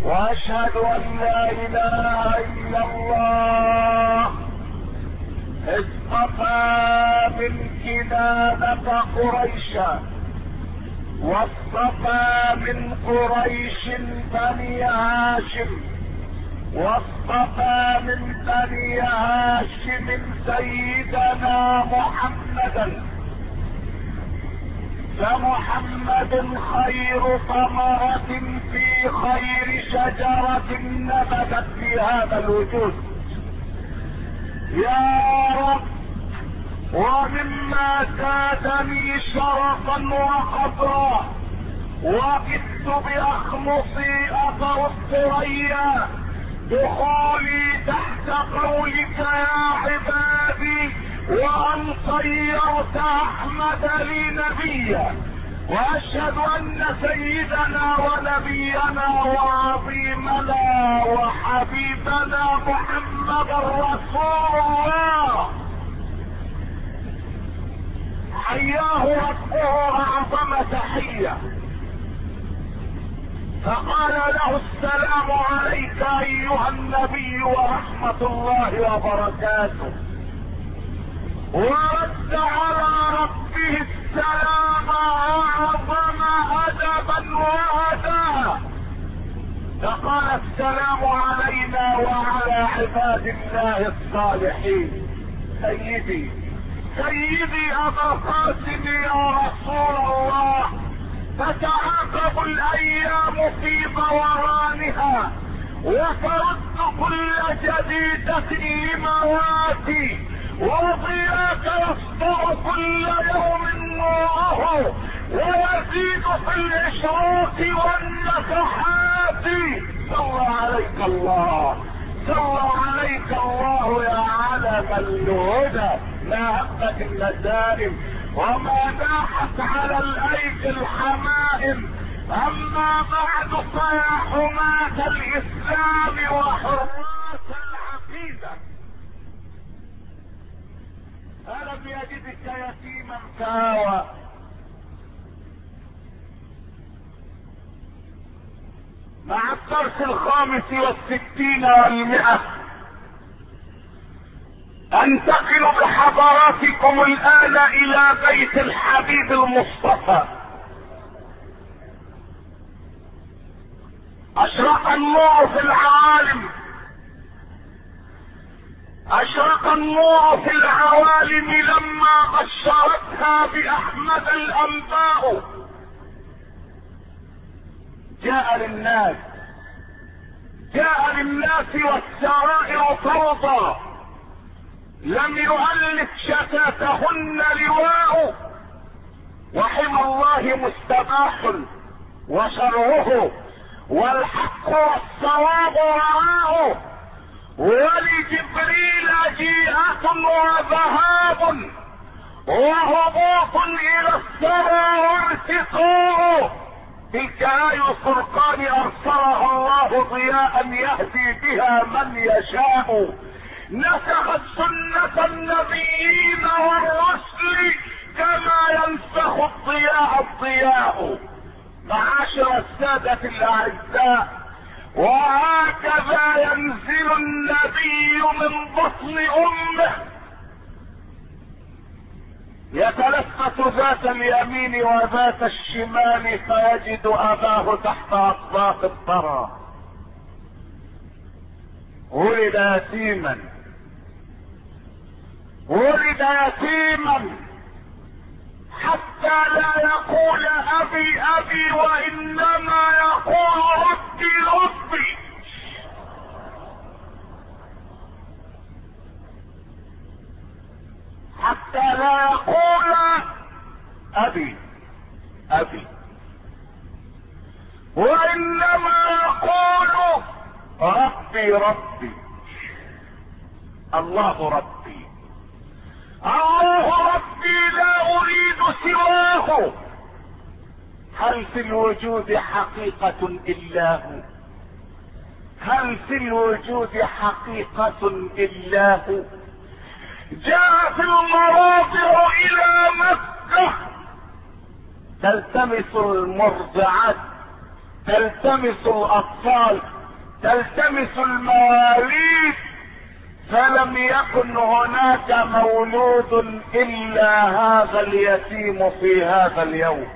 واشهد ان لا اله الا الله. اصطفى من كنانة قريشا، واصطفى من قريش بني هاشم، واصطفى من بني هاشم سيدنا محمدا. فمحمد خير ثمرة في خير شجرة نبتت في هذا الوجود. يا رب، ومما زادني شرفا وقدرا وقفت باخمصي اثر الثريا دخولي تحت قولك يا عبادي، وان صيرت احمد لي نبيا. واشهد ان سيدنا ونبينا وعظيمنا وحبيبنا محمد رسول الله حياه ربه اعظم تحيه، فقال له السلام عليك ايها النبي ورحمة الله وبركاته، ورد على ربه السلام اعظم ادبا واداء، فقال السلام علينا وعلى عباد الله الصالحين. سيدي ابا قاسم يا رسول الله، تتعاقب الايام في دورانها وترد كل جديدة لمواتي، وضياك يسطع كل يوم نوره ويزيد في الاشراق والنفحات. صلى عليك الله، صلى عليك الله يا علم الهدى، ما هبت النسائم وما ناحت على الايدي الحمائم. اما بعد فيا حماة الاسلام وحراس العقيدة، الم يجدك يتيما فاوى، مع الدرس 65 و100 انتقل بحضراتكم الان الى بيت الحبيب المصطفى. اشرق النور في العوالم، اشرق النور في العوالم لما بشرتها باحمد الانباء. جاء للناس والسرائر فوضى، لم يؤلف شتاتهن لواء، وحمى الله مستباح وشرعه والحق والصواب وراءه، ولجبريل جيئة وذهاب وهبوط الى الثرى وارتقاء. تلك آي الفرقان ارسلها الله ضياء يهدي بها من يشاء، نسخت سنة النبيين والرسل كما ينسخ الضياء. معاشر السادة الاعزاء، وهكذا ينزل النبي من بطن امه، يتلفت ذات اليمين وذات الشمال فيجد اباه تحت اطباق الثرى. ولد يتيما حتى لا يقول ابي ابي، وانما يقول ربي ربي. حتى لا يقول ابي ابي، وانما يقول ربي ربي. الله ربي، الله ربي، لا اريد سواه. هل في الوجود حقيقة الا هو؟ هل في الوجود حقيقة الا هو؟ جاء في المراضع الى مكة تلتمس المرضعات، تلتمس الاطفال تلتمس المواليد، فلم يكن هناك مولود الا هذا اليتيم في هذا اليوم.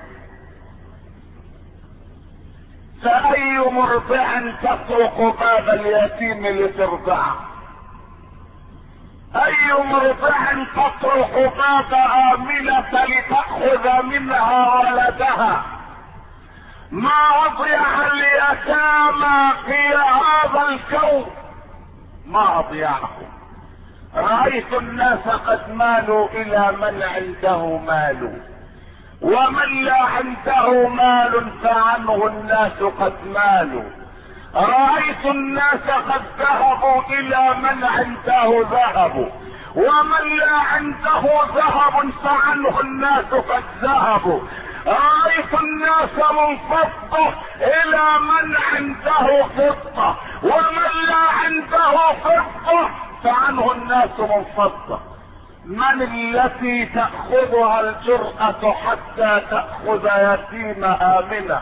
فأي مرضع تطرق باب اليتيم لترضعه؟ أي مرضع تطرق باب آمنة لتأخذ منها ولدها؟ ما أضيع اليتامى في هذا الكون، ما أضيعهم. رأيت الناس قد مالوا إلى من عنده مال، ومن لا عنده مال فعنه الناس قد مالوا. رأيت الناس قد ذهبوا إلى من عنده ذهب، ومن لا عنده ذهب فعنه الناس قد ذهبوا. رأيت الناس منفضة إلى من عنده فضة، ومن لا عنده فضة فعنه الناس منفضة. من التي تأخذها الجرأة حتى تأخذ يتيم آمنة؟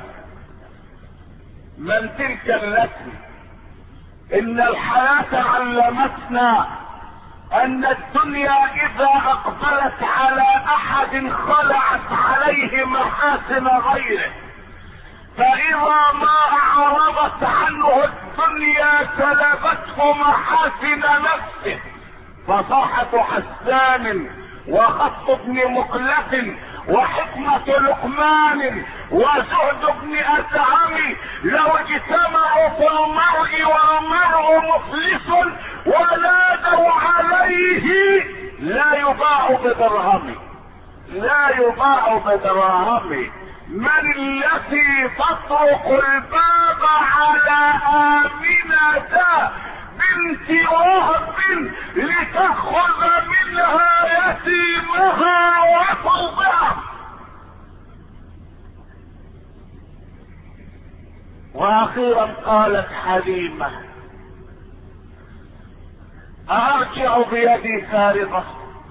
من تلك التي؟ إن الحياة علمتنا أن الدنيا إذا أقبلت على أحد خلعت عليه محاسن غيره، فإذا ما أعرضت عنه الدنيا سلبته محاسن نفسه. فصاحة حسان وخط ابن مقلة وحكمة لقمان وزهد ابن أدهم لو اجتمعوا في المرء والمرء مفلس ونادوا عليه لا يباع بدرهم، لا يباع بدرهم. من التي تطرق الباب على آمنة بنت وهب لتأخذ منها يتيمها وترضعه؟ واخيرا قالت حليمة: أرجع بيدي فارغة؟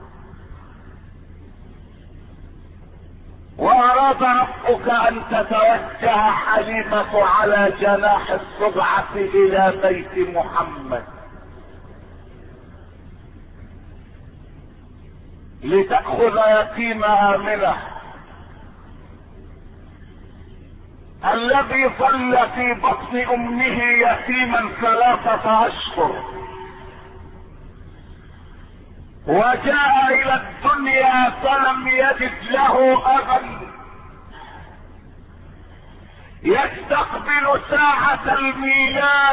وأراد ربك أن تتوجه حليمة على جناح الصبعة إلى بيت محمد لتأخذ يتيم آمنة الذي ظل في بطن أمه يتيما 3 أشهر، وجاء إلى الدنيا فلم يجد له أبا يستقبل ساعة الميلاد،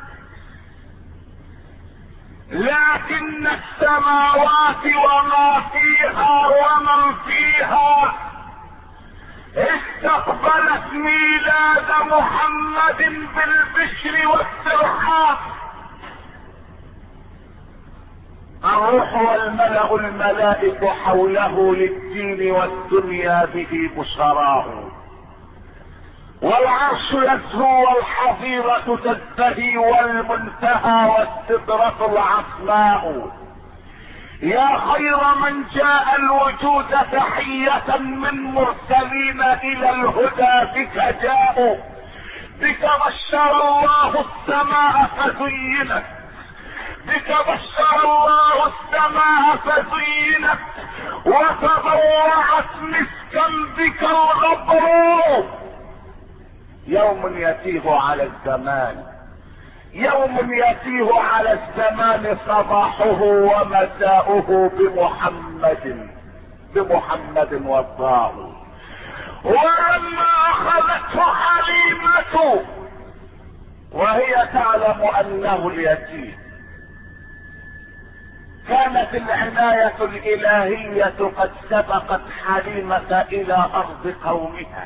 لكن السماوات وما فيها ومن فيها استقبلت ميلاد محمد بالبشر والترحاب. الروح والملأ الملائك حوله للدين والدنيا به بشراه، والعرش يزهو والحظيرة تزدهي والمنتهى والسدرة العصماء. يا خير من جاء الوجود تحية من مرسلين إلى الهدى بك جاءوا، بك بشر الله السماء فزينت، بك بشر الله السماء فزينت وتضوعت مسكا بك الغبر. يوم يتيه على الزمان، يوم يتيه على الزمان صباحه ومساؤه بمحمد وضاه. ولما اخذته حليمة وهي تعلم انه اليتيم، كانت العناية الالهية قد سبقت حليمة الى ارض قومها،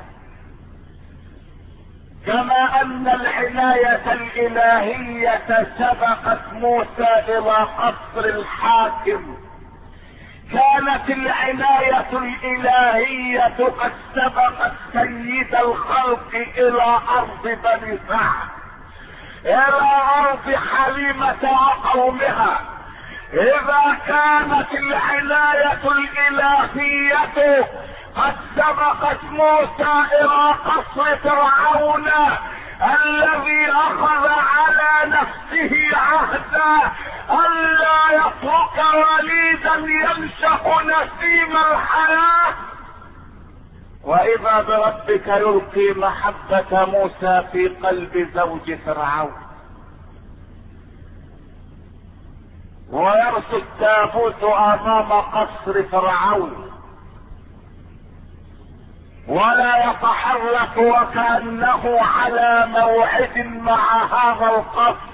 كما ان العناية الالهية سبقت موسى الى قصر الحاكم. كانت العناية الالهية قد سبقت سيد الخلق الى ارض بني سعد، الى ارض حليمة وقومها. اذا كانت العناية الالهية قد سبقت موسى الى قصر فرعون الذي اخذ على نفسه عهدا ألا يترك وليدا ينشأ نسيم الحياة. وإذا بربك يلقي محبة موسى في قلب زوج فرعون، ويرسل التابوت أمام قصر فرعون ولا يتحرك وكأنه على موعد مع هذا القصر.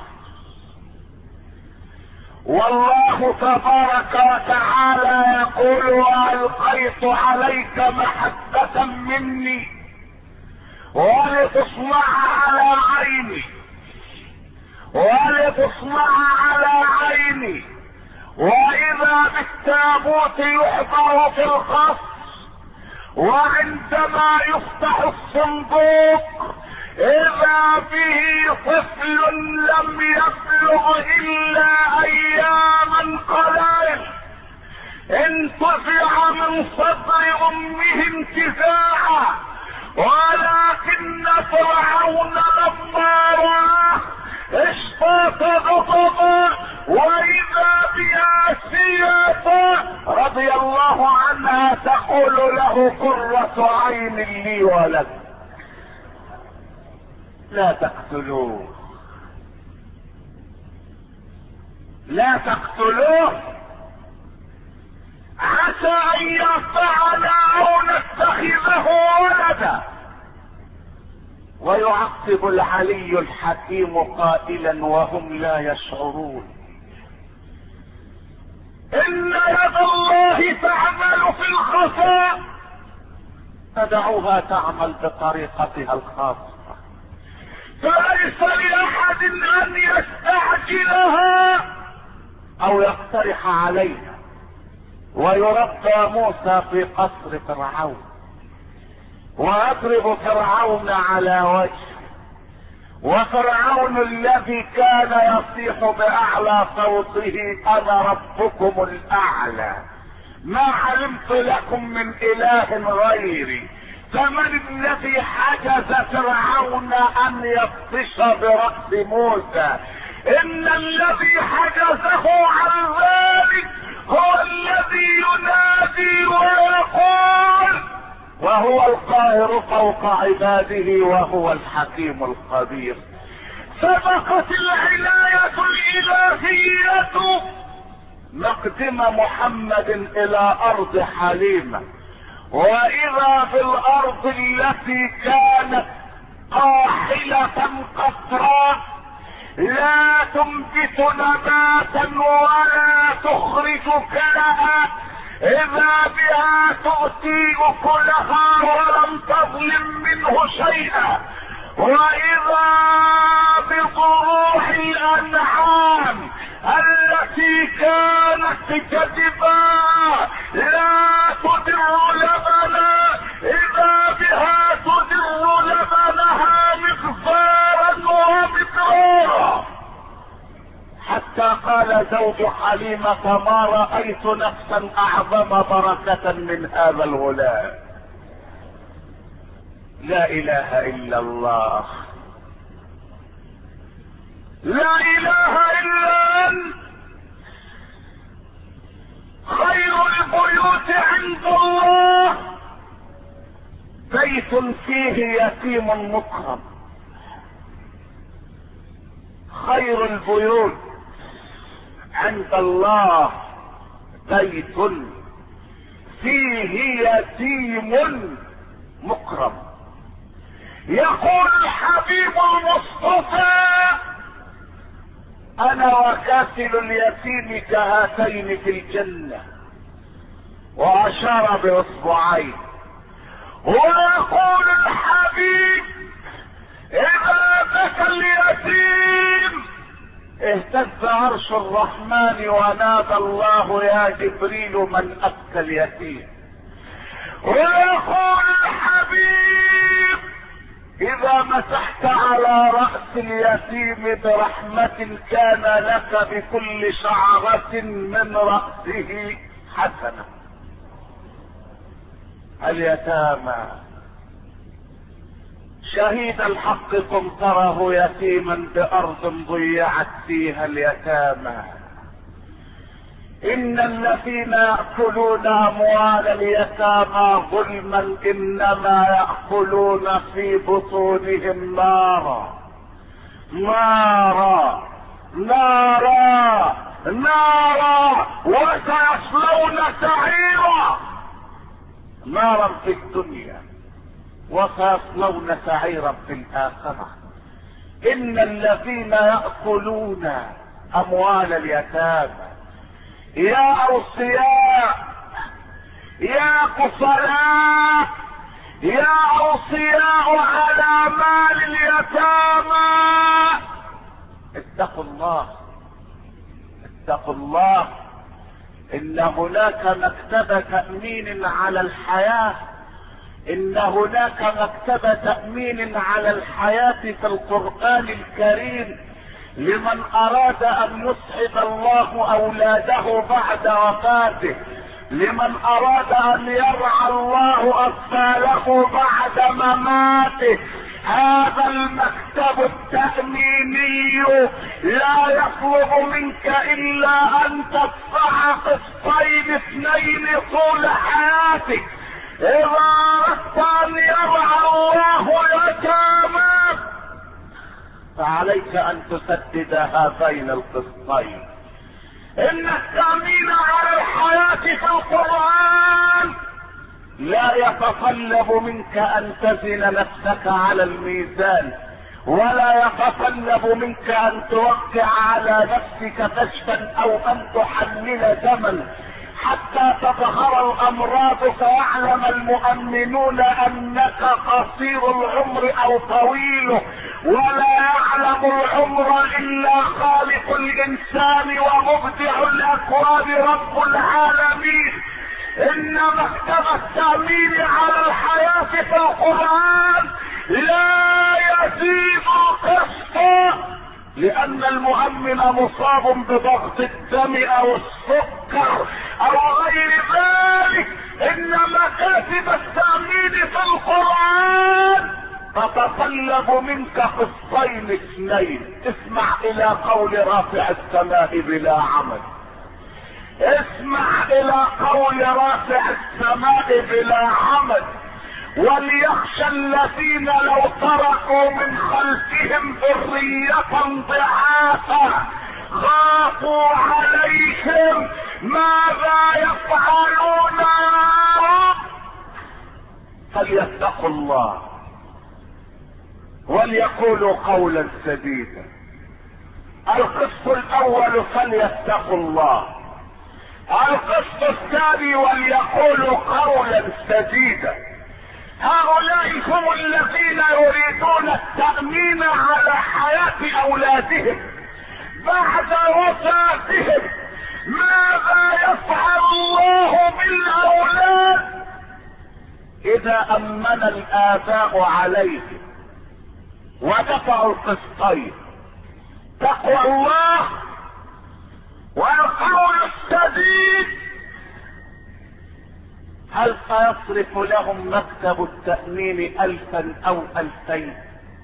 والله تبارك وتعالى يقول: وألقيت عليك محبة مني ولتصنع على عيني، ولتصنع على عيني. وإذا بالتابوت يحضر في القصر، وعندما يفتح الصندوق إذا به طفل لم يبلغ إلا أياما قلائل انتزع من صدر أمه انتزاعا. ولكن فرعون لما رآه اشتاق غضبا، وإذا بآسية رضي الله عنها تقول له: قرة عين لي ولك، لا تقتلوه، لا تقتلوه، عسى أن ينفعنا أو نتخذه ولدا. ويعقب العلي الحكيم قائلا وهم لا يشعرون: إن يد الله تعمل في الخفاء، فدعوها تعمل بطريقتها الخاصة، فليس لأحد أن يستعجلها أو يقترح عليها. ويربى موسى في قصر فرعون، ويضرب فرعون على وجهه، وفرعون الذي كان يصيح بأعلى صوته: أنا ربكم الأعلى، ما علمت لكم من إله غيري. فمن الذي حجز فرعون أن يبطش برأس موسى؟ إن الذي حجزه عن ذلك هو الذي ينادي ويقول، وهو القاهر فوق عباده، وهو الحكيم الخبير. سبقت العناية الإلهية مقدم محمد إلى أرض حليمة، وإذا بالأرض التي كانت قاحلة قطراء لا تنبت نباتا ولا تخرج كلها، إذا بها تؤتي أكلها ولم تظلم منه شيئا. وإذا بضروح الأنعام التي كانت جدباء لا تدر لبنا، إذا بها تدر لبنها مغفارا ومقرارا. حتى قال زوج حليمة: ما رأيت نفسا أعظم بركة من هذا الغلام. لا إله إلا الله، لا إله إلا أنت. خير البيوت عند الله بيت فيه يتيم مكرم. خير البيوت عند الله بيت فيه يتيم مكرم. يقول الحبيب المصطفى: انا وكافل اليتيم كهاتين في الجنة، واشار باصبعين. ويقول الحبيب: اذا بكى اليتيم اهتز عرش الرحمن ونادى الله: يا جبريل من ابكى اليتيم. ويقول الحبيب: اذا مسحت على رأس اليتيم برحمة كان لك بكل شعرة من رأسه حسنة. اليتامى شهيد الحق كن تره يتيما بأرض ضيعت فيها اليتامى. إن الذين يأكلون أموال اليتامى ظلما إنما يأكلون في بطونهم نارا نارا نارا نارا وسيصلون سعيرا. نارا في الدنيا وسيصلون سعيرا في الآخرة. إن الذين يأكلون أموال اليتامى يا أوصياء يا كفراء يا أوصياء على مال اليتامى، اتقوا الله اتقوا الله. إن هناك مكتبة تأمين على الحياة، إن هناك مكتبة تأمين على الحياة في القرآن الكريم لمن أراد أن يسعد الله أولاده بعد وفاته، لمن أراد أن يرعى الله أطفاله بعد مماته. هذا المكتب التأميني لا يطلب منك إلا أن تدفع قسطين 2 طول حياتك. إذا أردت أن يرعى الله يتاماك فعليك أن تسدد هذين القسطين. إن التأمين على الحياة في القرآن لا يتطلب منك أن تزن نفسك على الميزان، ولا يتطلب منك أن توقع على نفسك كشفا أو أن تحلل دما حتى تظهر الأمراض فيعلم المؤمنون أنك قصير العمر أو طويله. ولا يعلم العمر إلا خالق الإنسان ومبدع الأكوان رب العالمين. إن مكتب التأمين على الحياة في القرآن لا يزيد قسطا، لأن المؤمن مصاب بضغط الدم أو السكر أو غير ذلك. إن مكاتب التأمين في القرآن تتطلب منك قسطين 2. اسمع إلى قول رافع السماء بلا عمد، اسمع إلى قول رافع السماء بلا عمد. وليخشى الذين لو تركوا من خلفهم ذرية ضعافا خافوا عليهم ماذا يفعلون يا رب. فليتقوا الله وليقولوا قولا سديدا. القسط الأول فليتقوا الله. القسط الثاني وليقولوا قولا سديدا. هؤلاء هم الذين يريدون التأمين على حياة أولادهم بعد وفاتهم. ماذا يفعل الله بالأولاد إذا أمن الآباء عليهم ودفعوا القسطين؟ تقوى الله والقول السديد. هل سيصرف لهم مكتب التأمين 1000 أو 2000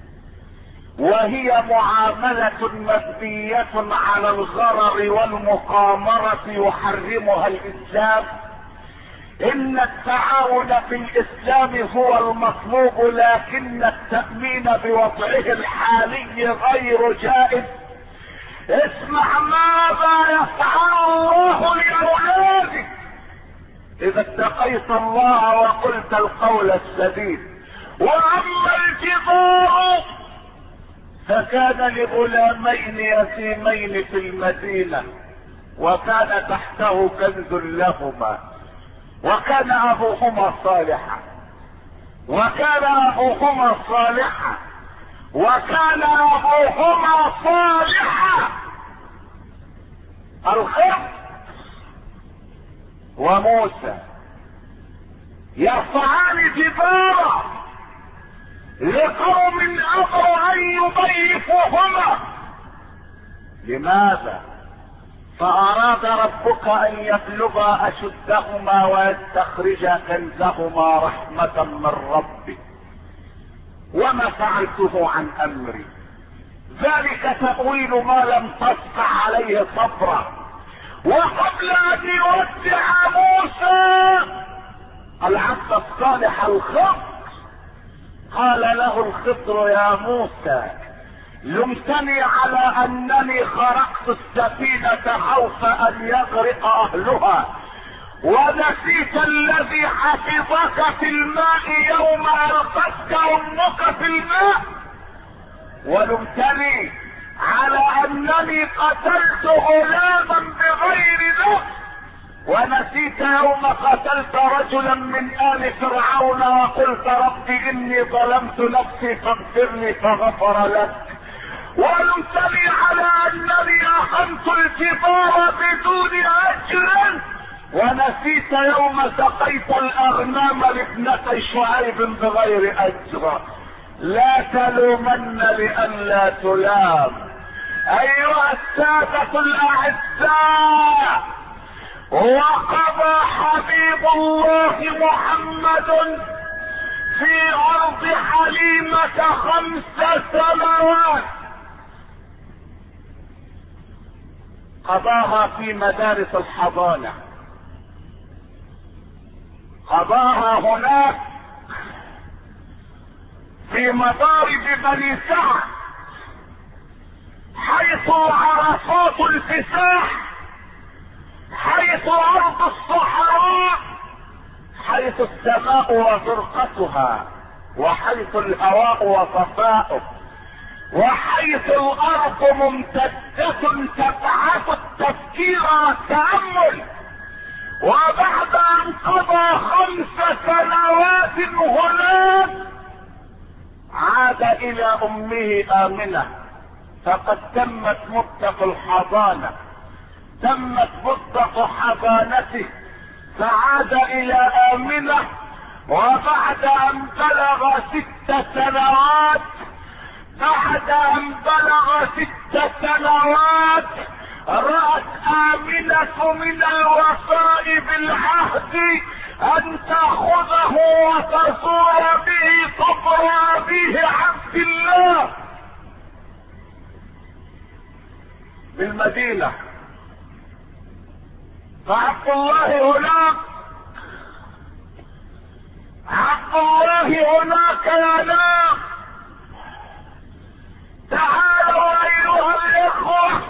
وهي معاملة مبنية على الغرر والمقامرة يحرمها الإسلام؟ إن التعاون في الإسلام هو المطلوب، لكن التأمين بوضعه الحالي غير جائز. اسمع ماذا يفعل الله لأولادك إذا اتقيت الله وقلت القول السديد. وأما الجدار فكان لغلامين يتيمين في المدينة وكان تحته كنز لهما وكان أبوهما صالحا وكان أبوهما صالحا وكان أبوهما صالحا. الخضر وموسى يرفعان جبارا لقوم أبوا أن يضيفوهما. لماذا؟ فأراد ربك أن يبلغا أشدهما ويستخرجا كنزهما رحمة من ربك. وما فعلته عن امري. ذلك تأويل ما لم تسطع عليه صبرا. وقبل ان يودع موسى العبد الصالح الخضر قال له الخضر: يا موسى، لمتني على انني خرقت السفينة خوف ان يغرق اهلها، ونسيت الذي حفظك في الماء يوم القتك امك في الماء، ولمتني على انني قتلت غلاما بغير نفس، ونسيت يوم قتلت رجلا من آل فرعون وقلت رب اني ظلمت نفسي فاغفر لي فغفر لك، ولمتني على انني اخذت الكبار بدون اجر، ونسيت يوم سقيت الاغنام لابنتي شعيب بغير اجر. لا تلومن لئلا تلام. ايها السادة الاعزاء، وقضى حبيب الله محمد في ارض حليمة 5 سنوات، قضاها في مدارس الحضانة، قضاها هناك في مضارب بني سعد، حيث عرفات الفساح، حيث ارض الصحراء، حيث السماء وزرقتها، وحيث الهواء وصفاؤه، وحيث الارض ممتدة تبعث التفكير والتأمل. وبعد ان قضى 5 سنوات هناك عاد الى امه امنة، فقد تمت مدة الحضانة، تمت مدة حضانته، فعاد الى امنة. وبعد ان بلغ 6 سنوات، بعد ان بلغ 6 سنوات رأت آمنة من الوفاء بالعهد ان تأخذه وتزور به قبر أبيه عبد الله بالمدينة. فعبد الله هناك، عبد الله هناك ينام. تعالوا ايها الاخوة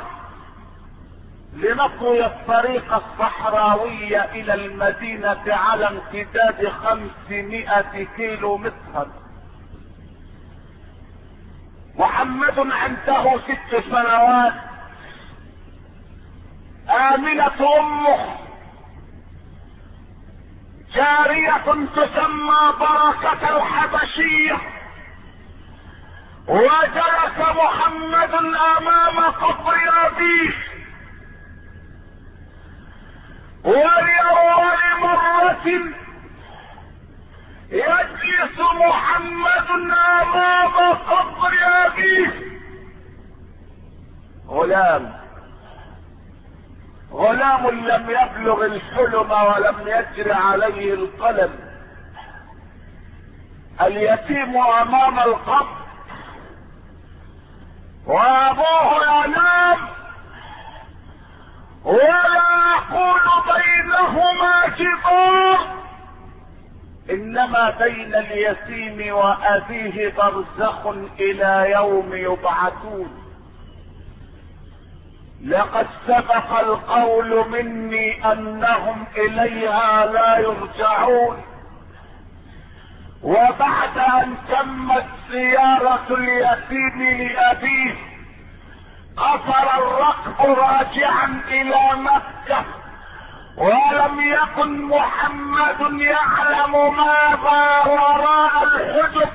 لنطوي الطريق الصحراوي الى المدينة على امتداد 500 كيلو مترا. محمد عنده 6 سنوات، آمنة امه جارية تسمى بركة الحبشية. وجلس محمد امام قبر ابيه، ولأول مرة يجلس محمد امام قبر ابيه غلام لم يبلغ الحلم ولم يجر عليه القلم، اليتيم امام القبر وابوه ينام، ولا يكون بينهما جدار، انما بين اليتيم وابيه برزخ الى يوم يبعثون. لقد سبق القول مني انهم اليها لا يرجعون. وبعد ان تمت زيارة اليتيم لابيه قصر الركب راجعا الى مكة، ولم يكن محمد يعلم ماذا وراء الحجب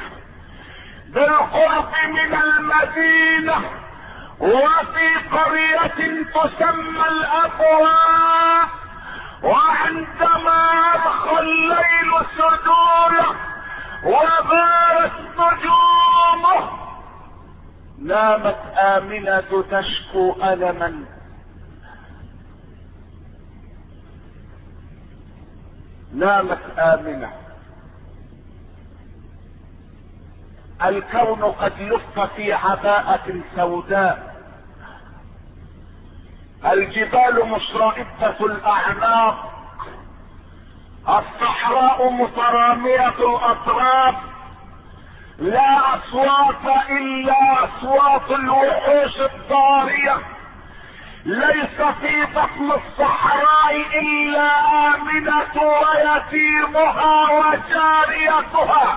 بالقرب من المدينة، وفي قرية تسمى الابواء. وعندما ارخى الليل سدوله وبارت نجومه نامت آمنة تشكو ألما. نامت آمنة الكون قد لف في عباءة سوداء، الجبال مشرئبة الاعناق، الصحراء مترامية الاطراف، لا اصوات الا اصوات الوحوش الضارية، ليس في بطن الصحراء الا آمنة ويتيمها وجاريتها.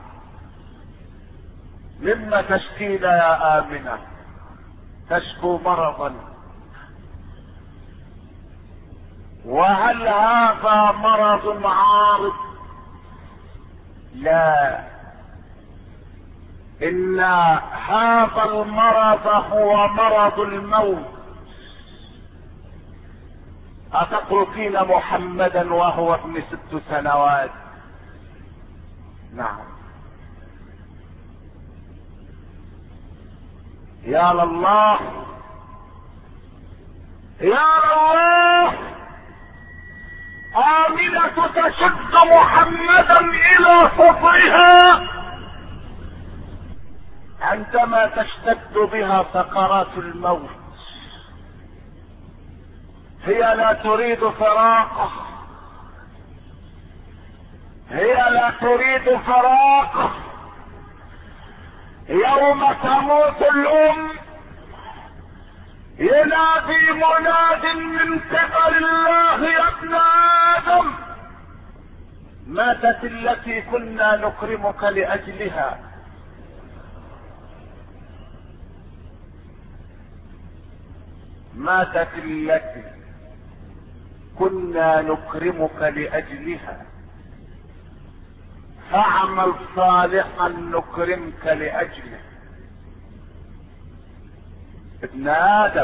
مما تشكين يا آمنة؟ تشكو مرضا. وهل هذا مرض عارض؟ لا، ان هذا المرض هو مرض الموت. أتتركين محمدا وهو ابن 6 سنوات؟ نعم. يا لله يا الله، آمنة تشد محمدا إلى صدرها عندما تشتد بها سكرات الموت. هي لا تريد فراقه، هي لا تريد فراقه. يوم تموت الأم ينادي مناد من قبل الله يا ابن آدم، ماتت التي كنا نكرمك لأجلها. ماتت التي كنا نكرمك لأجلها، فاعمل صالحا نكرمك لأجله. ابن آدم،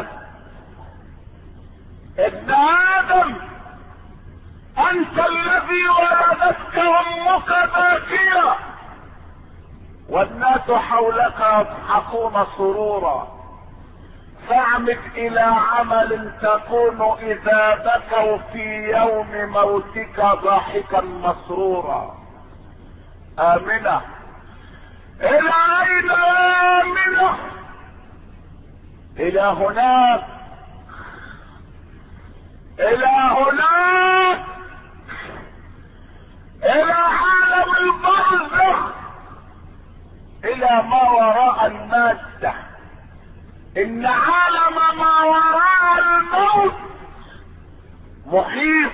ابن آدم، أنت الذي ولدتك أمك باكية والناس حولك يضحكون سرورا، فاعمد إلى عمل تكون إذا بكوا في يوم موتك ضاحكا مسرورا. آمنة، إلى أين آمنة؟ إلى هناك، إلى هناك، إلى عالم البرزخ، إلى ما وراء المادة. إن عالم ما وراء الموت محيط،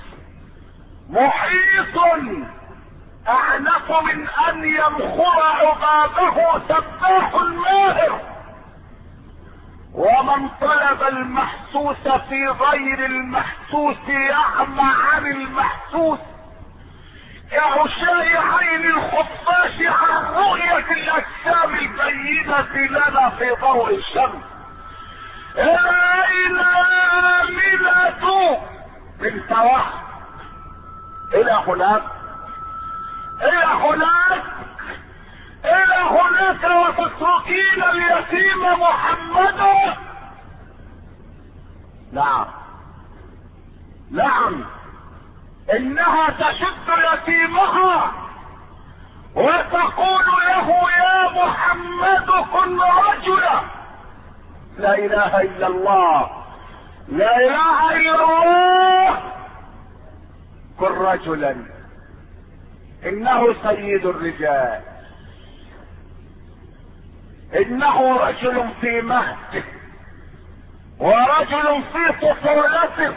محيط أعنف من أن يمخر عبابه سباح ماهر. ومن طلب المحسوس في غير المحسوس يعمى عن المحسوس كعشاء عين الخفاش عن رؤية الأجسام البينة لنا في ضوء الشمس. أين آمنة بنت وحد؟ إلى هناك، إلى هناك، إلى هناك، وتتركين اليتيم محمدا. نعم نعم، إنها تشد يتيمها وتقول له يا محمد كن رجلا. لا إله إلا الله، لا إله إلا الله، كن رجلا. إنه سيد الرجال، إنه رجل في مهده، ورجل في طفولته،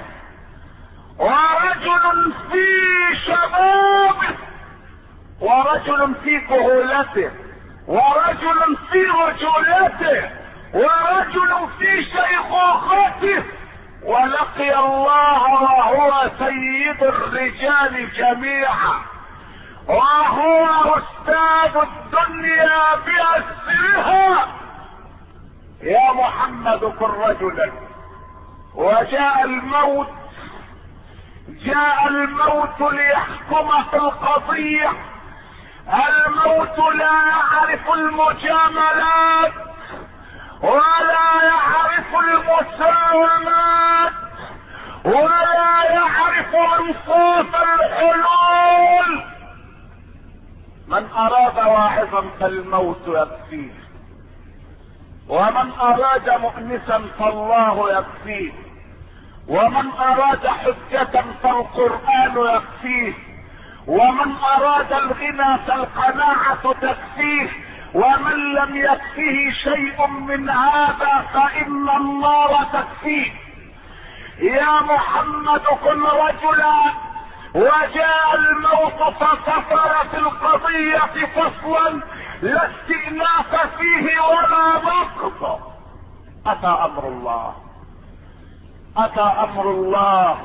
ورجل في شبابه، ورجل في كهولته، ورجل في رجولته، ورجل في شيخوخته، ولقي الله وهو سيد الرجال جميعا، وهو أستاذ الدنيا بأسرها. يا محمد كن رجلا. وجاء الموت، جاء الموت ليحكم في القضية. الموت لا يعرف المجاملات ولا يعرف المساومات ولا يعرف انصاف الحلول. من اراد واعظا كافرا فالموت يكفيه، ومن اراد مؤنسا فالله يكفيه، ومن اراد حجة فالقرآن يكفيه، ومن اراد الغنى فالقناعة تكفيه، ومن لم يكفه شيء من هذا فان النار تكفيه. يا محمد كن رجلا وجاء الموت فكفر في القضية فصلا لا استئناف فيه ولا نقض. اتى امر الله، اتى امر الله.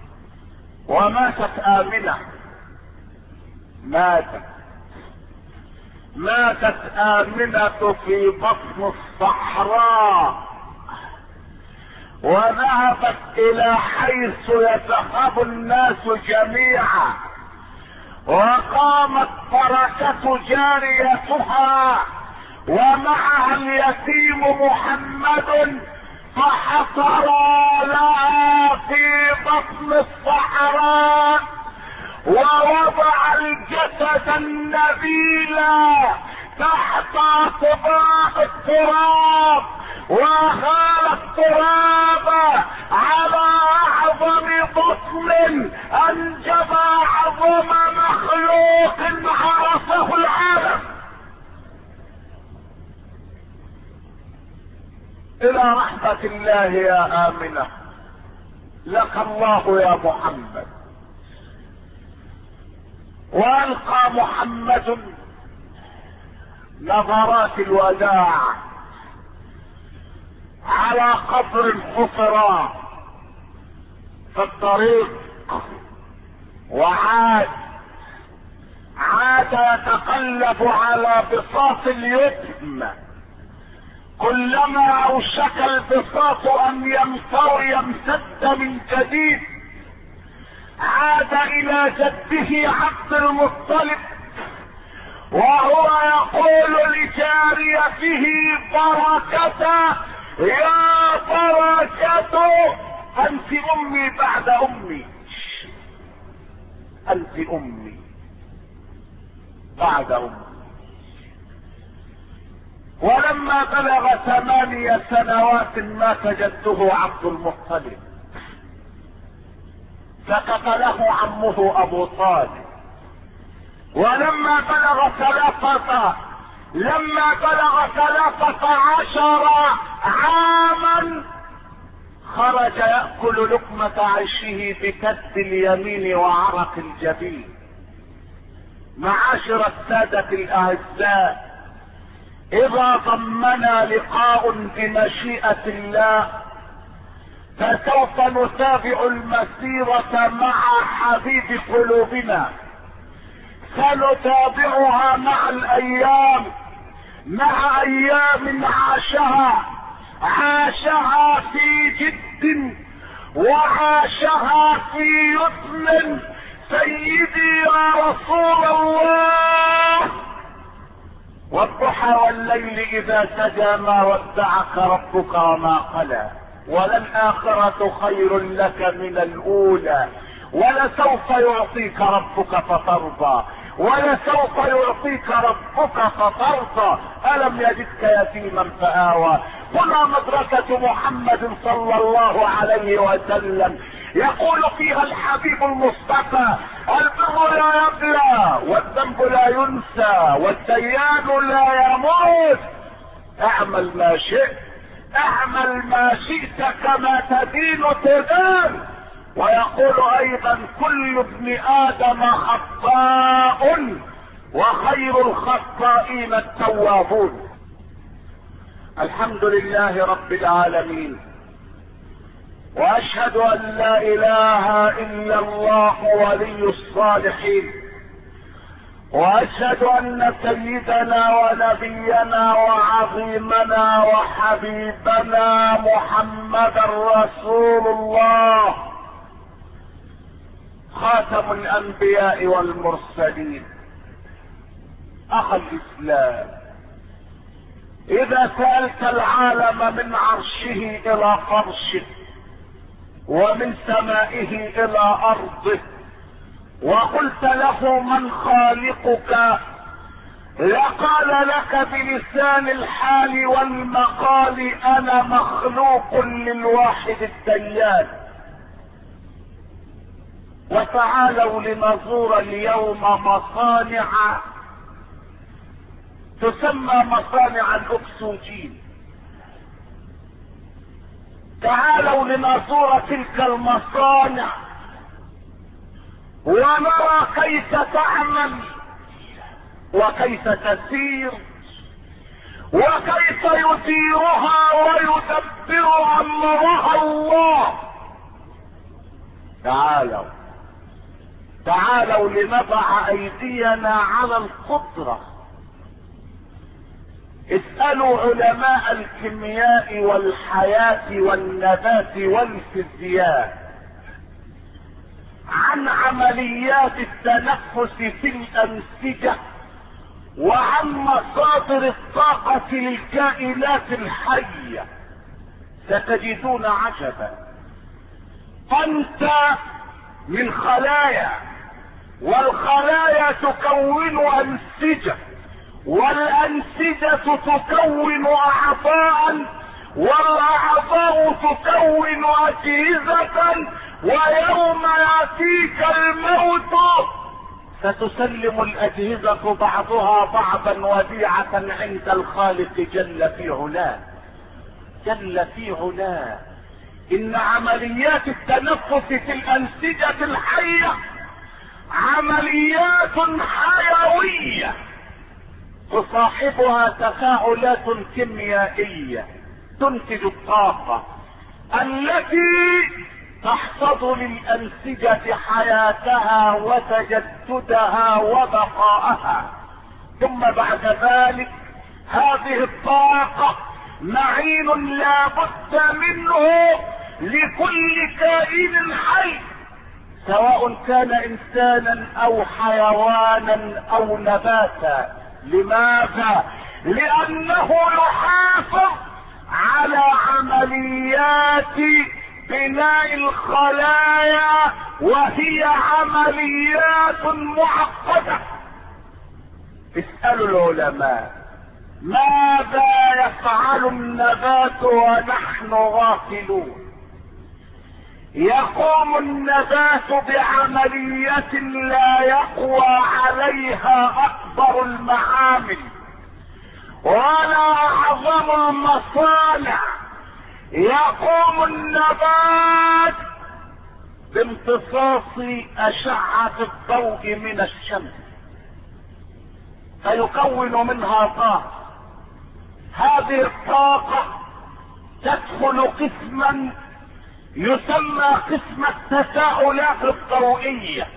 وماتت آمنة، ماتت آمنة في بطن الصحراء، وذهبت الى حيث يذهب الناس جميعا، وقامت بركة جاريتها ومعها اليتيم محمد، فحفرا لها في بطن الصحراء ووضع الجسد النبيل تحت طباق التراب، وغال التراب على اعظم بطن انجب اعظم مخلوق عرفه العالم. الى رحمة الله يا آمنة، لك الله يا محمد. والقى محمد نظرات الوداع على قبر حفر في الطريق، وعاد يتقلب على بساط اليتم، كلما اوشك البساط ان يمتد من جديد عاد الى جده عبد المطلب، وهو يقول لجاريته بركة، يا بركة انت امي بعد امي، انت امي بعد امي. ولما بلغ 8 سنوات مات جده عبد المطلب، سقط له عمه ابو طالب. ولما بلغ 13 عاما خرج يأكل لقمة عيشه بكد اليمين وعرق الجبين. معاشر السادة الاعزاء، اذا ضمنا لقاء بمشيئة الله فسوف نتابع المسيرة مع حبيب قلوبنا، سنتابعها مع الايام، مع ايام عاشها في جد وعاشها في يتم. سيدي يا رسول الله، والضحى والليل اذا سجى ما ودعك ربك وما قلى، وللآخرة خير لك من الأولى، ولسوف يعطيك ربك فترضى، ولسوف يعطيك ربك فترضى. ألم يجدك يتيما فآوى. هنا مدرسة محمد صلى الله عليه وسلم، يقول فيها الحبيب المصطفى: البر لا يبلى، والذنب لا ينسى، والديان لا يموت. اعمل ما شئت، اعمل ما شئت كما تدين تدان. ويقول ايضا: كل ابن ادم خطاء وخير الخطائين التوابون. الحمد لله رب العالمين، واشهد ان لا اله الا الله ولي الصالحين، واشهد ان سيدنا ونبينا وعظيمنا وحبيبنا محمدا رسول الله، خاتم الانبياء والمرسلين. اخ الاسلام، اذا سألت العالم من عرشه الى فرشه ومن سمائه الى ارضه وقلت له: من خالقك؟ لقال لك بلسان الحال والمقال انا مخلوق للواحد الديان. وتعالوا لنزور اليوم مصانع تسمى مصانع الاكسجين. تعالوا لنزور تلك المصانع ونرى كيف تعمل وكيف تسير وكيف يديرها ويدبر امرها الله. تعالوا لنضع ايدينا على القدرة. اسألوا علماء الكيمياء والحياة والنبات والفيزياء عن عمليات التنفس في الانسجة وعن مصادر الطاقة للكائنات الحية، ستجدون عجبا. انت من خلايا، والخلايا تكون انسجة، والانسجة تكون اعضاء، والاعضاء تكون اجهزة، ويوم ياتيك الموت ستسلم الاجهزة بعضها بعضا وديعة عند الخالق جل في علاه. جل في علاه. ان عمليات التنفس في الانسجة الحية عمليات حيوية تصاحبها تفاعلات كيميائية تنتج الطاقة التي تحفظ للأنسجة حياتها وتجددها وبقاءها. ثم بعد ذلك هذه الطاقة معين لا بد منه لكل كائن حي، سواء كان انسانا او حيوانا او نباتا. لماذا؟ لانه يحافظ على عمليات بناء الخلايا، وهي عمليات معقدة. اسألوا العلماء ماذا يفعل النبات ونحن غافلون. يقوم النبات بعملية لا يقوى عليها اكبر المعامل ولا اعظم المصانع. يقوم النبات بامتصاص اشعة الضوء من الشمس فيكون منها طاقة. هذه الطاقة تدخل قسما يسمى قسم التفاعلات الضوئية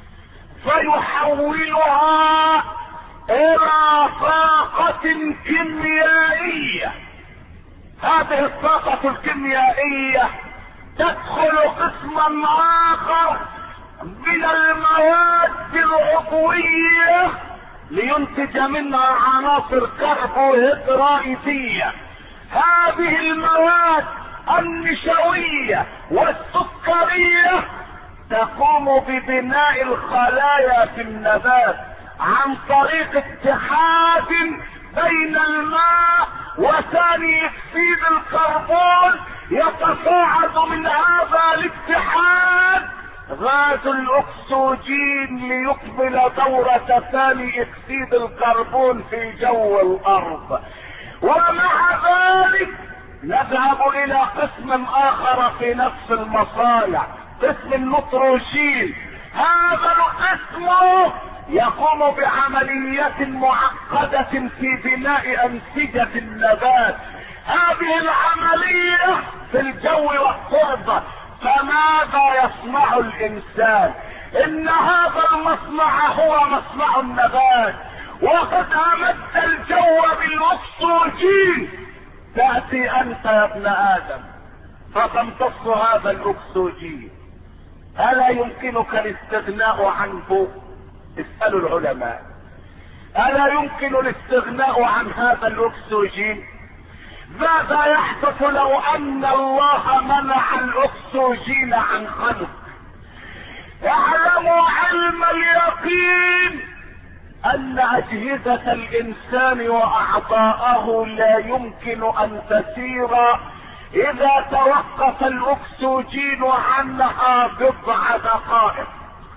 فيحولها الى طاقة كيميائية. هذه الطاقة الكيميائية تدخل قسما اخر من المواد العضوية لينتج منها عناصر كربوهيدراتية. هذه المواد النشوية والسكرية تقوم ببناء الخلايا في النبات عن طريق اتحاد بين الماء وثاني اكسيد الكربون. يتصاعد من هذا الاتحاد غاز الاكسجين ليكمل دورة ثاني اكسيد الكربون في جو الارض. ومع ذلك نذهب الى قسم اخر في نفس المصانع، قسم النيتروجين. هذا القسم يقوم بعملية معقدة في بناء انسجة النبات. هذه العملية في الجو والتربة. فماذا يصنع الانسان؟ ان هذا المصنع هو مصنع النبات، وقد امد الجو بالاكسجين. تأتي انت يا ابن ادم فتمتص هذا الاكسجين، الا يمكنك الاستغناء عنه؟ اسألوا العلماء الا يمكن الاستغناء عن هذا الاكسجين؟ ماذا يحدث لو ان الله منع الاكسجين عن خلق؟ اعلموا علم اليقين ان اجهزة الانسان واعضاءه لا يمكن ان تسير اذا توقف الاكسجين عنها بضع دقائق.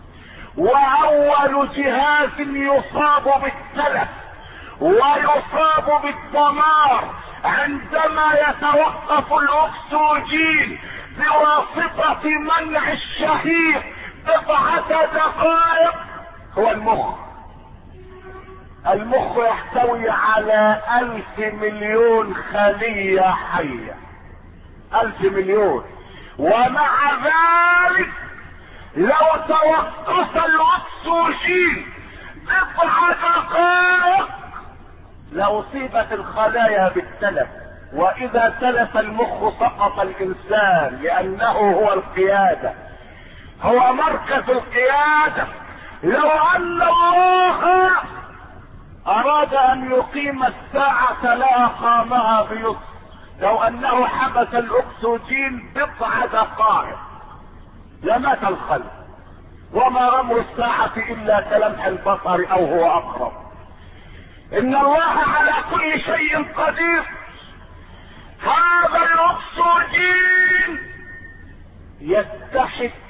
واول جهاز يصاب بالتلف ويصاب بالدمار عندما يتوقف الاكسجين بواسطة منع الشهيق بضعة دقائق هو المخ. المخ يحتوي على 1000 مليون خلية حية، 1000 مليون. ومع ذلك لو توقف الاكسجين بضع دقائق لاصيبت الخلايا بالتلف، واذا تلف المخ سقط الانسان، لانه هو القيادة، هو مركز القيادة. لو ان الله اراد ان يقيم الساعة لاقامها بيسر، لو انه حبس الاكسجين بضع دقائق لمات الخلق، وما رموا الساعة الا كلمح البصر او هو اقرب. ان الله على كل شيء قدير. هذا الاكسجين يتحد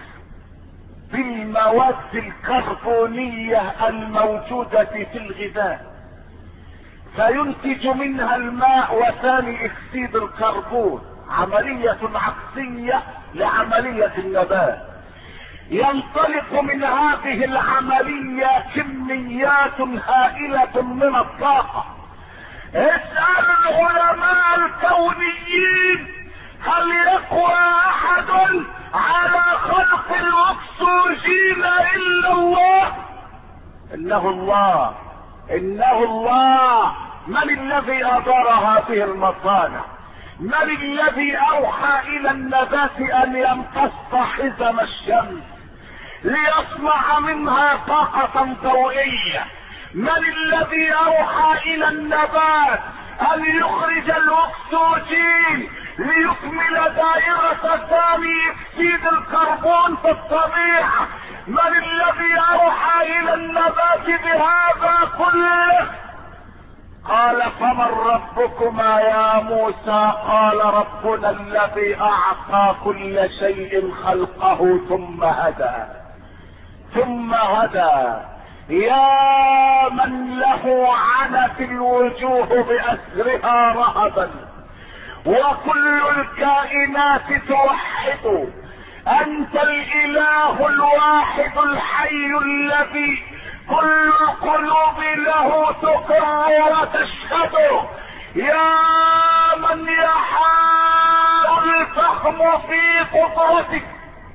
بالمواد الكربونية الموجودة في الغذاء فينتج منها الماء وثاني اكسيد الكربون، عملية عكسية لعملية النبات. ينطلق من هذه العملية كميات هائلة من الطاقة. اسأل العلماء الكونيين هل يقوى احد على خلق الاكسجين الا الله؟ انه الله، انه الله. من الذي ادار هذه المصانع؟ من الذي اوحى الى النبات ان يمتص حزم الشمس ليصنع منها طاقة ضوئية؟ من الذي اوحى الى النبات ان يخرج الاكسجين ليكمل دائرة ثاني اكسيد الكربون في الطبيعة؟ من الذي اوحى الى النبات بهذا كله؟ قال فمن ربكما يا موسى؟ قال ربنا الذي اعطى كل شيء خلقه ثم هدى. ثم هدى. يا من له عنت الوجوه بأسرها رهبا وكل الكائنات توحد انت الاله الواحد الحي الذي كل القلوب له تقر وتشهد. يا من يحار الفهم في قدرتك،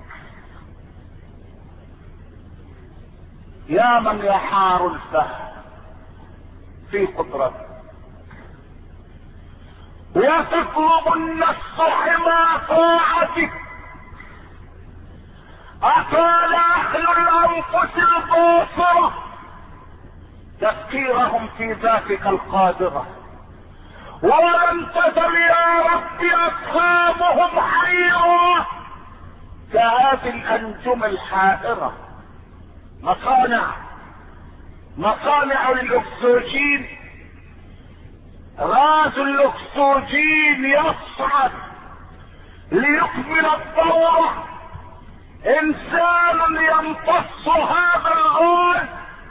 يا من يحار الفهم في قدرتك وتطلب النفس حمى طاعتك. اطال اهل الانفس الباصرة تفكيرهم في ذاتك القادرة، ولم تزل يا رب اصحابهم حيرة كهذه الانجم الحائرة. مصانع الاكسجين، غاز الاكسجين يصعد ليكمل الدورة. انسان يمتص هذا الغاز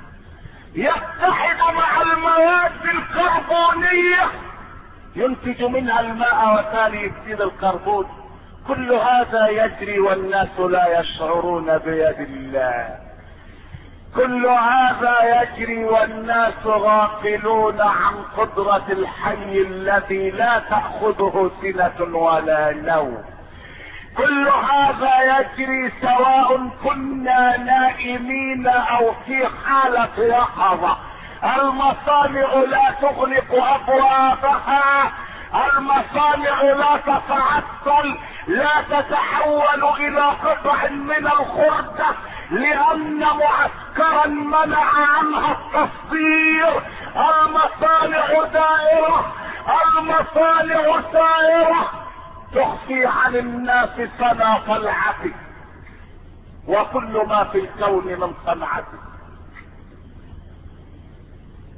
يتحد مع المواد الكربونية ينتج منها الماء وثاني اكسيد الكربون. كل هذا يجري والناس لا يشعرون بيد الله. كل هذا يجري والناس غافلون عن قدرة الحي الذي لا تأخذه سنة ولا نوم. كل هذا يجري سواء كنا نائمين او في حالة يقظة. المصانع لا تغلق ابوابها، المصانع لا تتعطل، لا تتحول الى قطع من الخردة لان معسكرا منع عنها التصدير. المصانع دائرة، المصانع سائرة تخفي عن الناس صنع طلعته وكل ما في الكون من صنعته.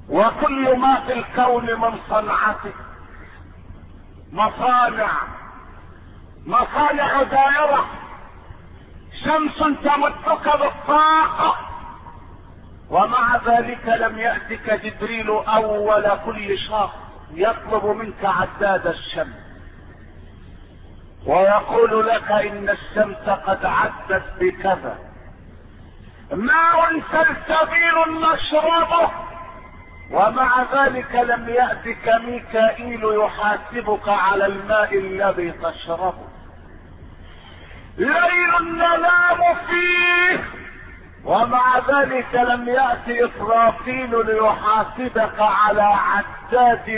وكل ما في الكون من صنعته مصانع دائرة، شمس تمدك بالطاقة، ومع ذلك لم يأتك جبريل اول كل شهر يطلب منك عداد الشمس ويقول لك ان الشمس قد عدت بكذا، ماء سلسبيل نشربه، ومع ذلك لم يأتك ميكائيل يحاسبك على الماء الذي تشربه. ليل ننام فيه، ومع ذلك لم يأتي إسرافيل ليحاسبك على عداد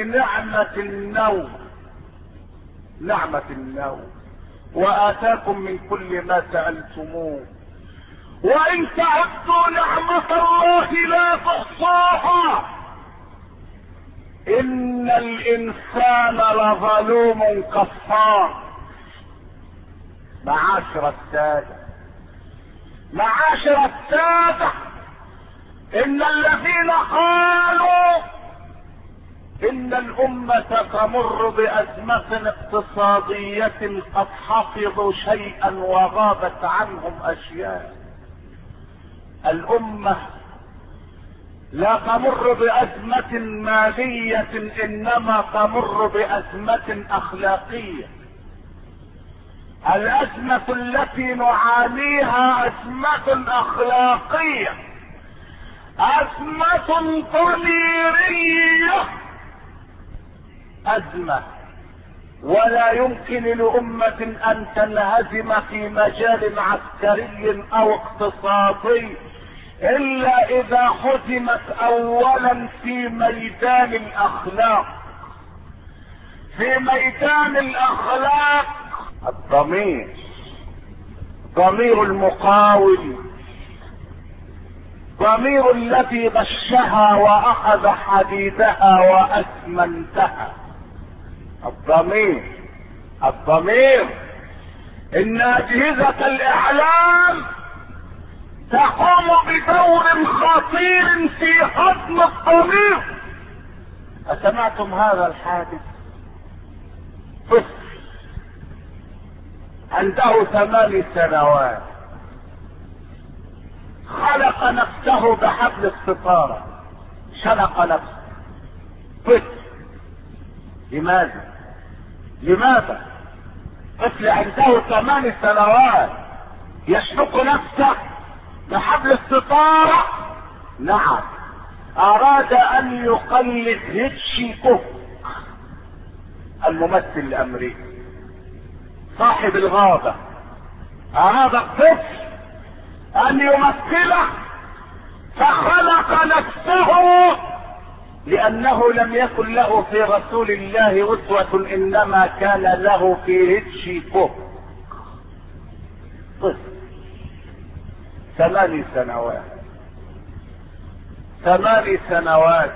نعمة النوم، وآتاكم من كل ما سألتموه، وإن تعدوا نعمة الله لا تحصوها، إن الإنسان لظلوم كفار. معاشر السادة، إن الذين قالوا إن الأمة تمر بأزمة اقتصادية قد حفظوا شيئا وغابت عنهم أشياء. الأمة لا تمر بأزمة مالية، إنما تمر بأزمة أخلاقية. الأزمة التي نعانيها أزمة أخلاقية، أزمة ضميرية، أزمة ولا يمكن لأمة أن تنهزم في مجال عسكري أو اقتصادي إلا إذا هزمت أولا في ميدان الأخلاق. في ميدان الأخلاق ضمير المقاوم، ضمير الذي غشها وأخذ حديدها وأسمنتها. الضمير إن أجهزة الإعلام تقوم بدور خطير في هضم الضمير. أسمعتم هذا الحادث؟ طفل عنده 8 سنوات خلق نفسه بحبل الستارة، شنق نفسه. طفل. لماذا طفل عنده 8 سنوات يشنق نفسه بحبل الستارة؟ نعم، أراد أن يقلد هيتشيكوك الممثل الأمريكي صاحب الغابة. أراد الطفل أن يمثله فخلق نفسه، لأنه لم يكن له في رسول الله أسوة، إنما كان له في هيتشيكوك. طفل 8 سنوات.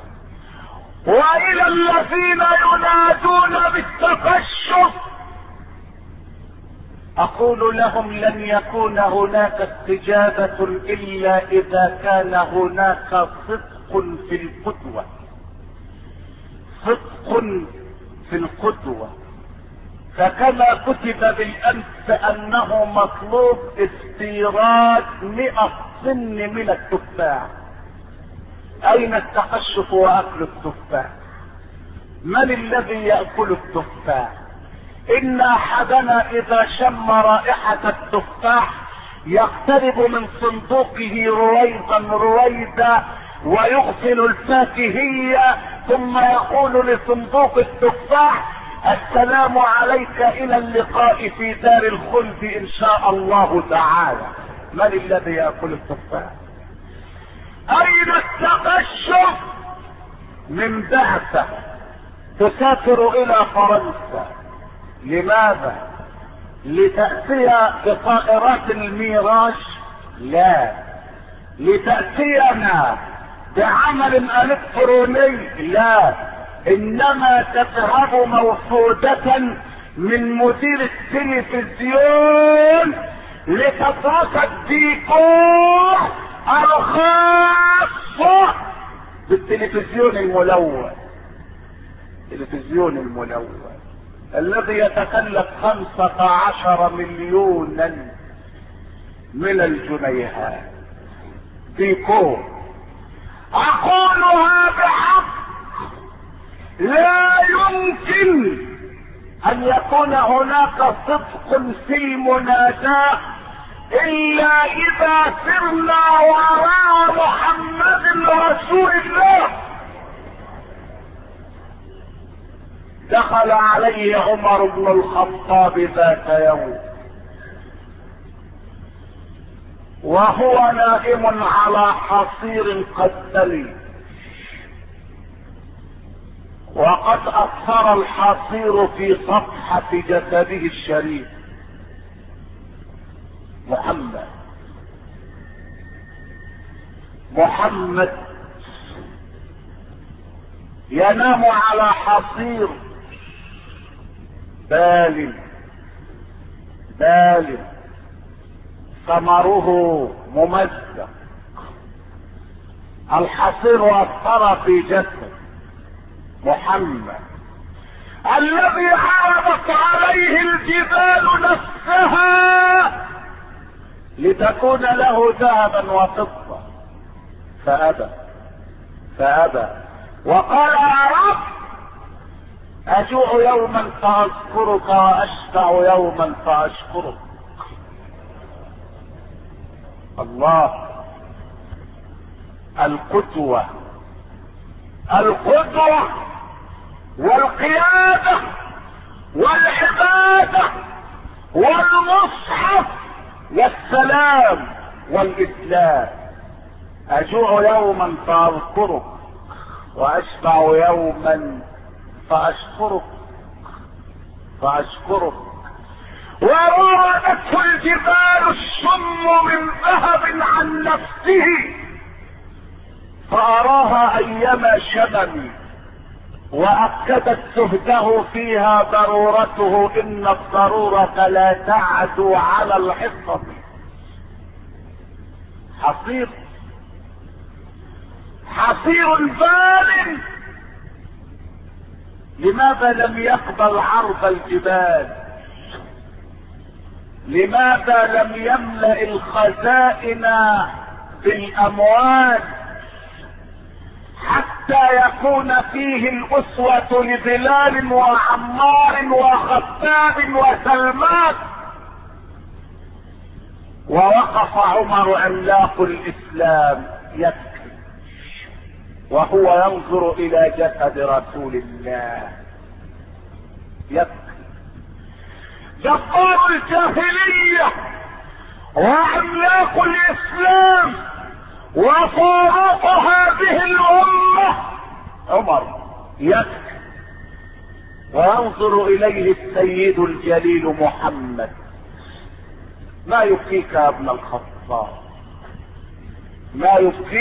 وإلى الذين ينادون بالتقشف أقول لهم لن يكون هناك استجابة إلا إذا كان هناك صدق في القدوة. فكما كتب بالأمس أنه مطلوب استيراد 100 سن من التفاح. أين التقشف وأكل التفاح؟ من الذي يأكل التفاح؟ إن أحدنا إذا شم رائحة التفاح يقترب من صندوقه رويدا ويغسل الفاكهية، ثم يقول لصندوق التفاح: السلام عليك، إلى اللقاء في دار الخلد إن شاء الله تعالى. من الذي يأكل التفاح؟ أين التقشف؟ من بعثة تسافر إلى فرنسا. لماذا؟ لتأتي بطائرات الميراج؟ لا. لتأتينا بعمل إلكتروني؟ لا. إنما تذهب موفودة من مدير التلفزيون لتدرس الديكور الخاص بالتلفزيون الملون، التلفزيون الملون الذي يتكلف 15 مليونا من الجنيهات ديكور. اقولها بحق، لا يمكن ان يكون هناك صدق في المناداة الا اذا سرنا وراء محمد رسول الله. دخل عليه عمر بن الخطاب ذات يوم وهو نائم على حصير قد بلي، وقد اثر الحصير في صفحة جسده الشريف. محمد ينام على حصير بال ثمره ممزق، الحصير اثر في جسد محمد الذي عرضت عليه الجبال نفسها لتكون له ذهبا وفضة، فأبى وقال يا رب أجوع يوما فأذكرك وأشبع يوما فأشكرك. الله، القدوة والقيادة والعبادة والمصحف والسلام والإسلام. أجوع يوما فأذكرك وأشبع يوما فأشكرك. وراودته الجبال الشم من ذهب عن نفسه فأراها أيما شمم، وأكدت زهده فيها ضرورته، إن الضرورة لا تعدو على الحصة. حصير بال. لماذا لم يقبل عرض الجبال؟ لماذا لم يملأ الخزائن بالأموال حتى يكون فيه الأسوة لبلال وعمار وخباب وسلمان؟ ووقف عمر عملاق الإسلام يبكي وهو ينظر إلى جسد رسول الله، يبكي. جبار الجاهلية وعملاق الإسلام وفاروق هذه الأمة عمر يبكي وينظر إليه السيد الجليل محمد. ما يبكيك يا ابن الخطاب؟ ما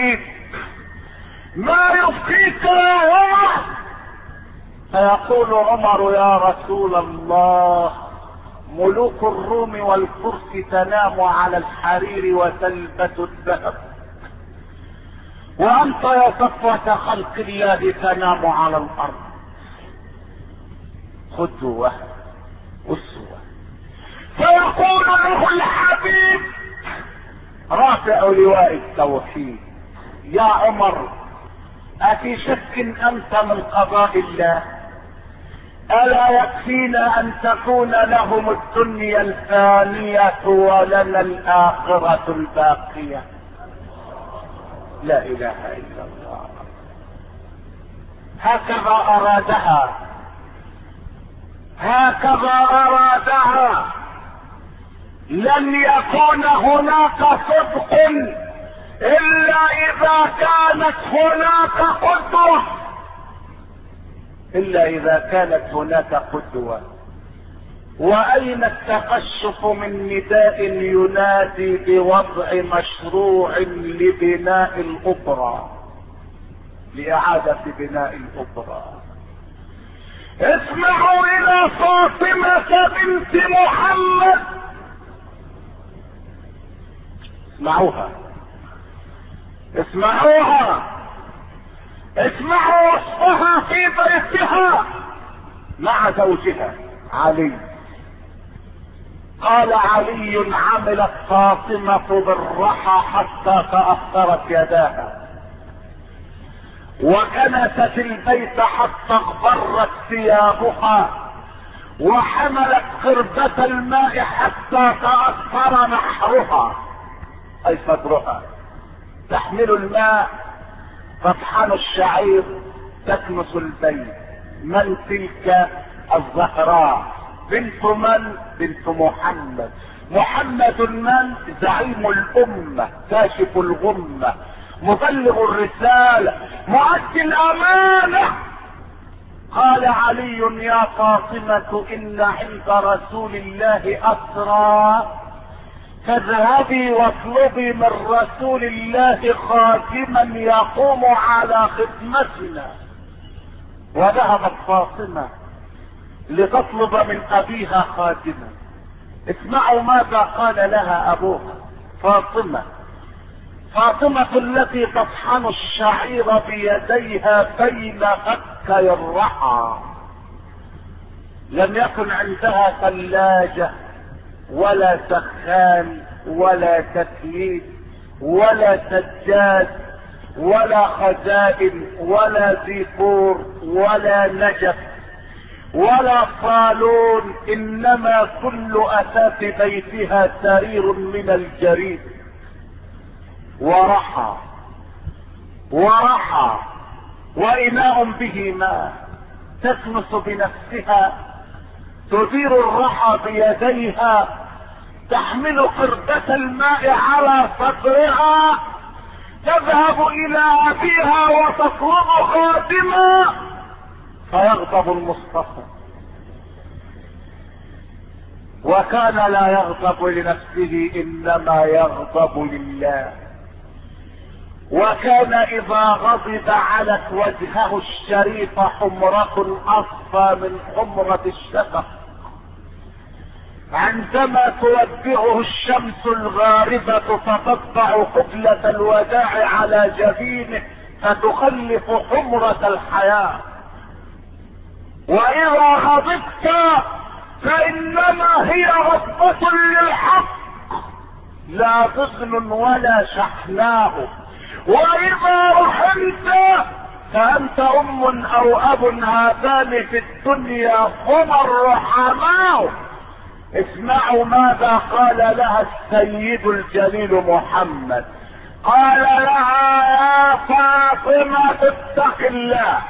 يبكيك يا عمر؟ فيقول عمر يا رسول الله ملوك الروم والفرس تنام على الحرير وتلبس الذهب، وأنت يا صفوة خلق الله تنام على الأرض. قدوة أسوة. فيقول له الحبيب رافع لواء التوحيد يا عمر أفي شك أنت من قضاء الله؟ ألا يكفينا أن تكون لهم الدنيا الفانية ولنا الآخرة الباقية؟ لا إله إلا الله. هكذا أرادها. لن يكون هناك صدق إلا إذا كانت هناك قدوة. وأين التقشف من نداء ينادي بوضع مشروع لبناء الأوبرا، لإعادة بناء الأوبرا؟ اسمعوا إلى فاطمة بنت محمد، اسمعوها اسمعوا وصفها في بيتها مع زوجها علي. قال علي: عملت فاطمة بالرحى حتى تأثرت يداها، وكنست البيت حتى اغبرت ثيابها، وحملت قربة الماء حتى تأثر نحرها اي صدرها، تحمل الماء، تطحن الشعير، تكنس البيت. من تلك؟ الزهراء. بنت من؟ بنت محمد. محمد من؟ زعيم الامة، كاشف الغمة، مبلغ الرسالة، مؤدي الامانة. قال علي: يا فاطمة ان عند رسول الله اسرى، فاذهبي واطلبي من رسول الله خادما يقوم على خدمتنا. وذهبت فاطمة لتطلب من ابيها خادما. اسمعوا ماذا قال لها ابوها. فاطمة التي تطحن الشعير بيديها بين فكي الرحى، لم يكن عندها ثلاجة ولا سخان ولا تكييف ولا سجاد ولا خزائن ولا ديكور ولا نجف ولا صالون، انما كل اثاث بيتها سرير من الجريد ورحى وإناء به ماء. تكنس بنفسها، تدير الرحى بيديها، تحمل قربة الماء على صدرها، تذهب الى ابيها وتطلب خادما، فيغضب المصطفى. وكان لا يغضب لنفسه، انما يغضب لله. وكان اذا غضب علت وجهه الشريف حمرة اصفى من حمرة الشفق. عندما توجهه الشمس الغاربة فتطبع قبلة الوداع على جبينه فتخلف حمرة الحياة. واذا غضبت فانما هي غضبة للحق لا ضغن ولا شحناء. واذا رحمت فانت ام او اب، هذان في الدنيا هما الرحماء. اسمعوا ماذا قال لها السيد الجليل محمد. قال لها: يا فاطمة اتق الله،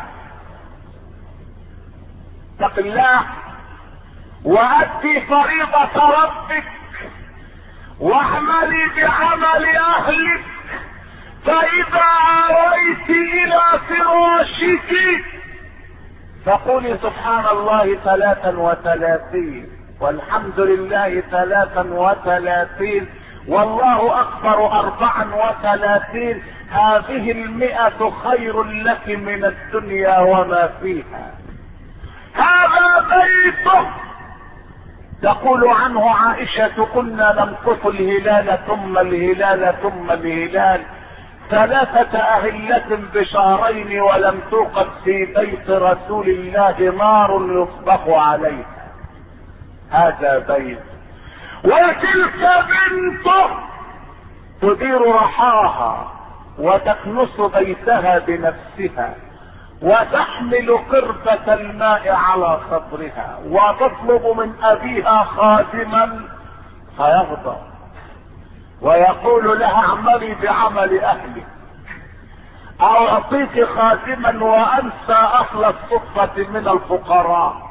اتق الله وأدي فريضة ربك، واعملي بعمل أهلك، فإذا آويت إلى فراشك فقولي سبحان الله 33 والحمد لله 33 والله أكبر 34. هذه 100 خير لك من الدنيا وما فيها. هذا بيته. تقول عنه عائشة: كنا نمكث الهلال ثم الهلال ثم الهلال 3 أهلة بشهرين، ولم توقد في بيت رسول الله نار يصبح عليها. هذا بيت. وتلك بنته تدير رحاها وتكنس بيتها بنفسها، وتحمل قربة الماء على صدرها، وتطلب من ابيها خادما فيغضب ويقول لها: اعملي بعمل اهلك، او اعطيك خادما وانسى اهل الصفة من الفقراء.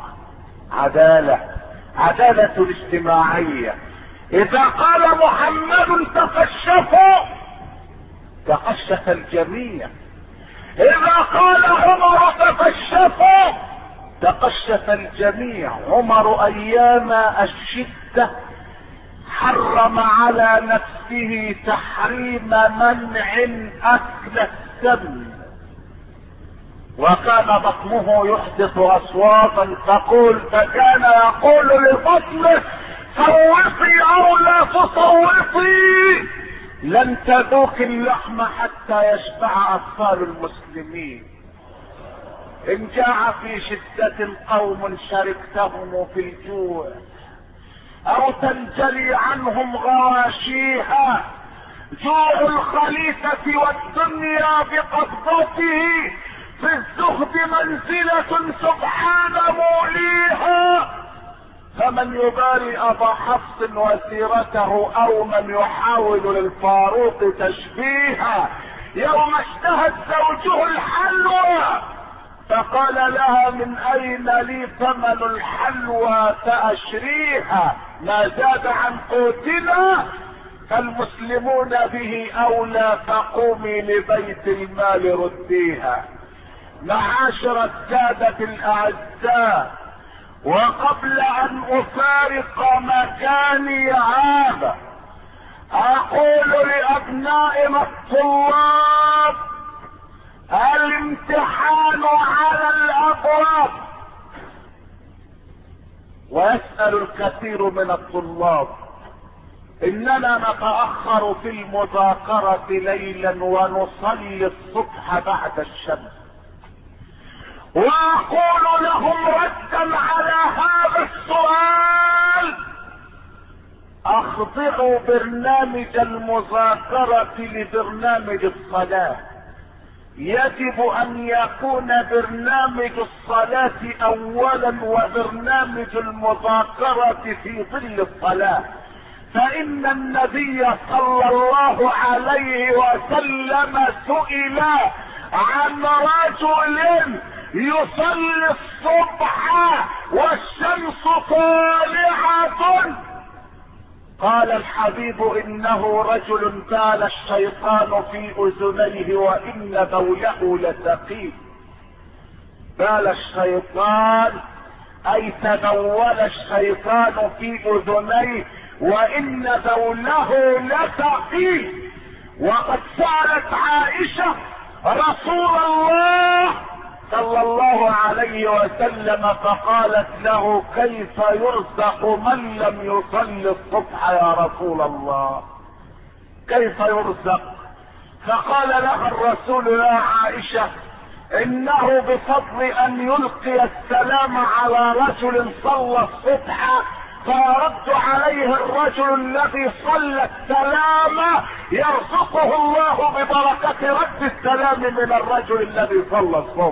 عدالة الاجتماعية. اذا قال محمد تقشفوا تقشف الجميع، اذا قال عمر تقشفوا تقشف الجميع. عمر ايام الشدة حرم على نفسه تحريم منع اكل السم، وكان بطنه يحدث اصواتا تقول، فكان يقول لبطنه: صوتي او لا تصوتي، لن تذوق اللحم حتى يشبع اطفال المسلمين. ان جاع في شدة قوم شركتهم في الجوع، او تنجلي عنهم غواشيها، جوع الخليفة والدنيا بقبضته، في الزهد منزلة سبحان موليها. فمن يباري ابا حفص وسيرته، او من يحاول للفاروق تشبيها، يوم اشتهت زوجه الحلوى فقال لها من اين لي ثمن الحلوى فاشريها، ما زاد عن قوتنا فالمسلمون به اولى، فقومي لبيت المال رديها. معاشر السادة الاعزاء، وقبل ان افارق مكاني هذا اقول لابنائنا الطلاب: الامتحان على الابواب. ويسأل الكثير من الطلاب: اننا نتأخر في المذاكرة ليلا ونصلي الصبح بعد الشمس. واقول لهم ردا على هذا السؤال: اخضعوا برنامج المذاكرة لبرنامج الصلاة. يجب ان يكون برنامج الصلاة اولا وبرنامج المذاكرة في ظل الصلاة، فان النبي صلى الله عليه وسلم سئل عن رجل يصلي الصبح والشمس طالعة، قال الحبيب: انه رجل بال الشيطان في اذنيه وان بوله لثقيل. بال الشيطان اي تبول الشيطان في اذنيه وان بوله لثقيل. وقد سألت عائشة رسول الله صلى الله عليه وسلم فقالت له: كيف يرزق من لم يصلي الصبح يا رسول الله؟ كيف يرزق؟ فقال لها الرسول: يا عائشة، انه بفضل ان يلقي السلام على رجل صلى الصبح فيرد عليه الرجل الذي صلى السلام، يرزقه الله ببركة رد السلام من الرجل الذي صلى الصبح.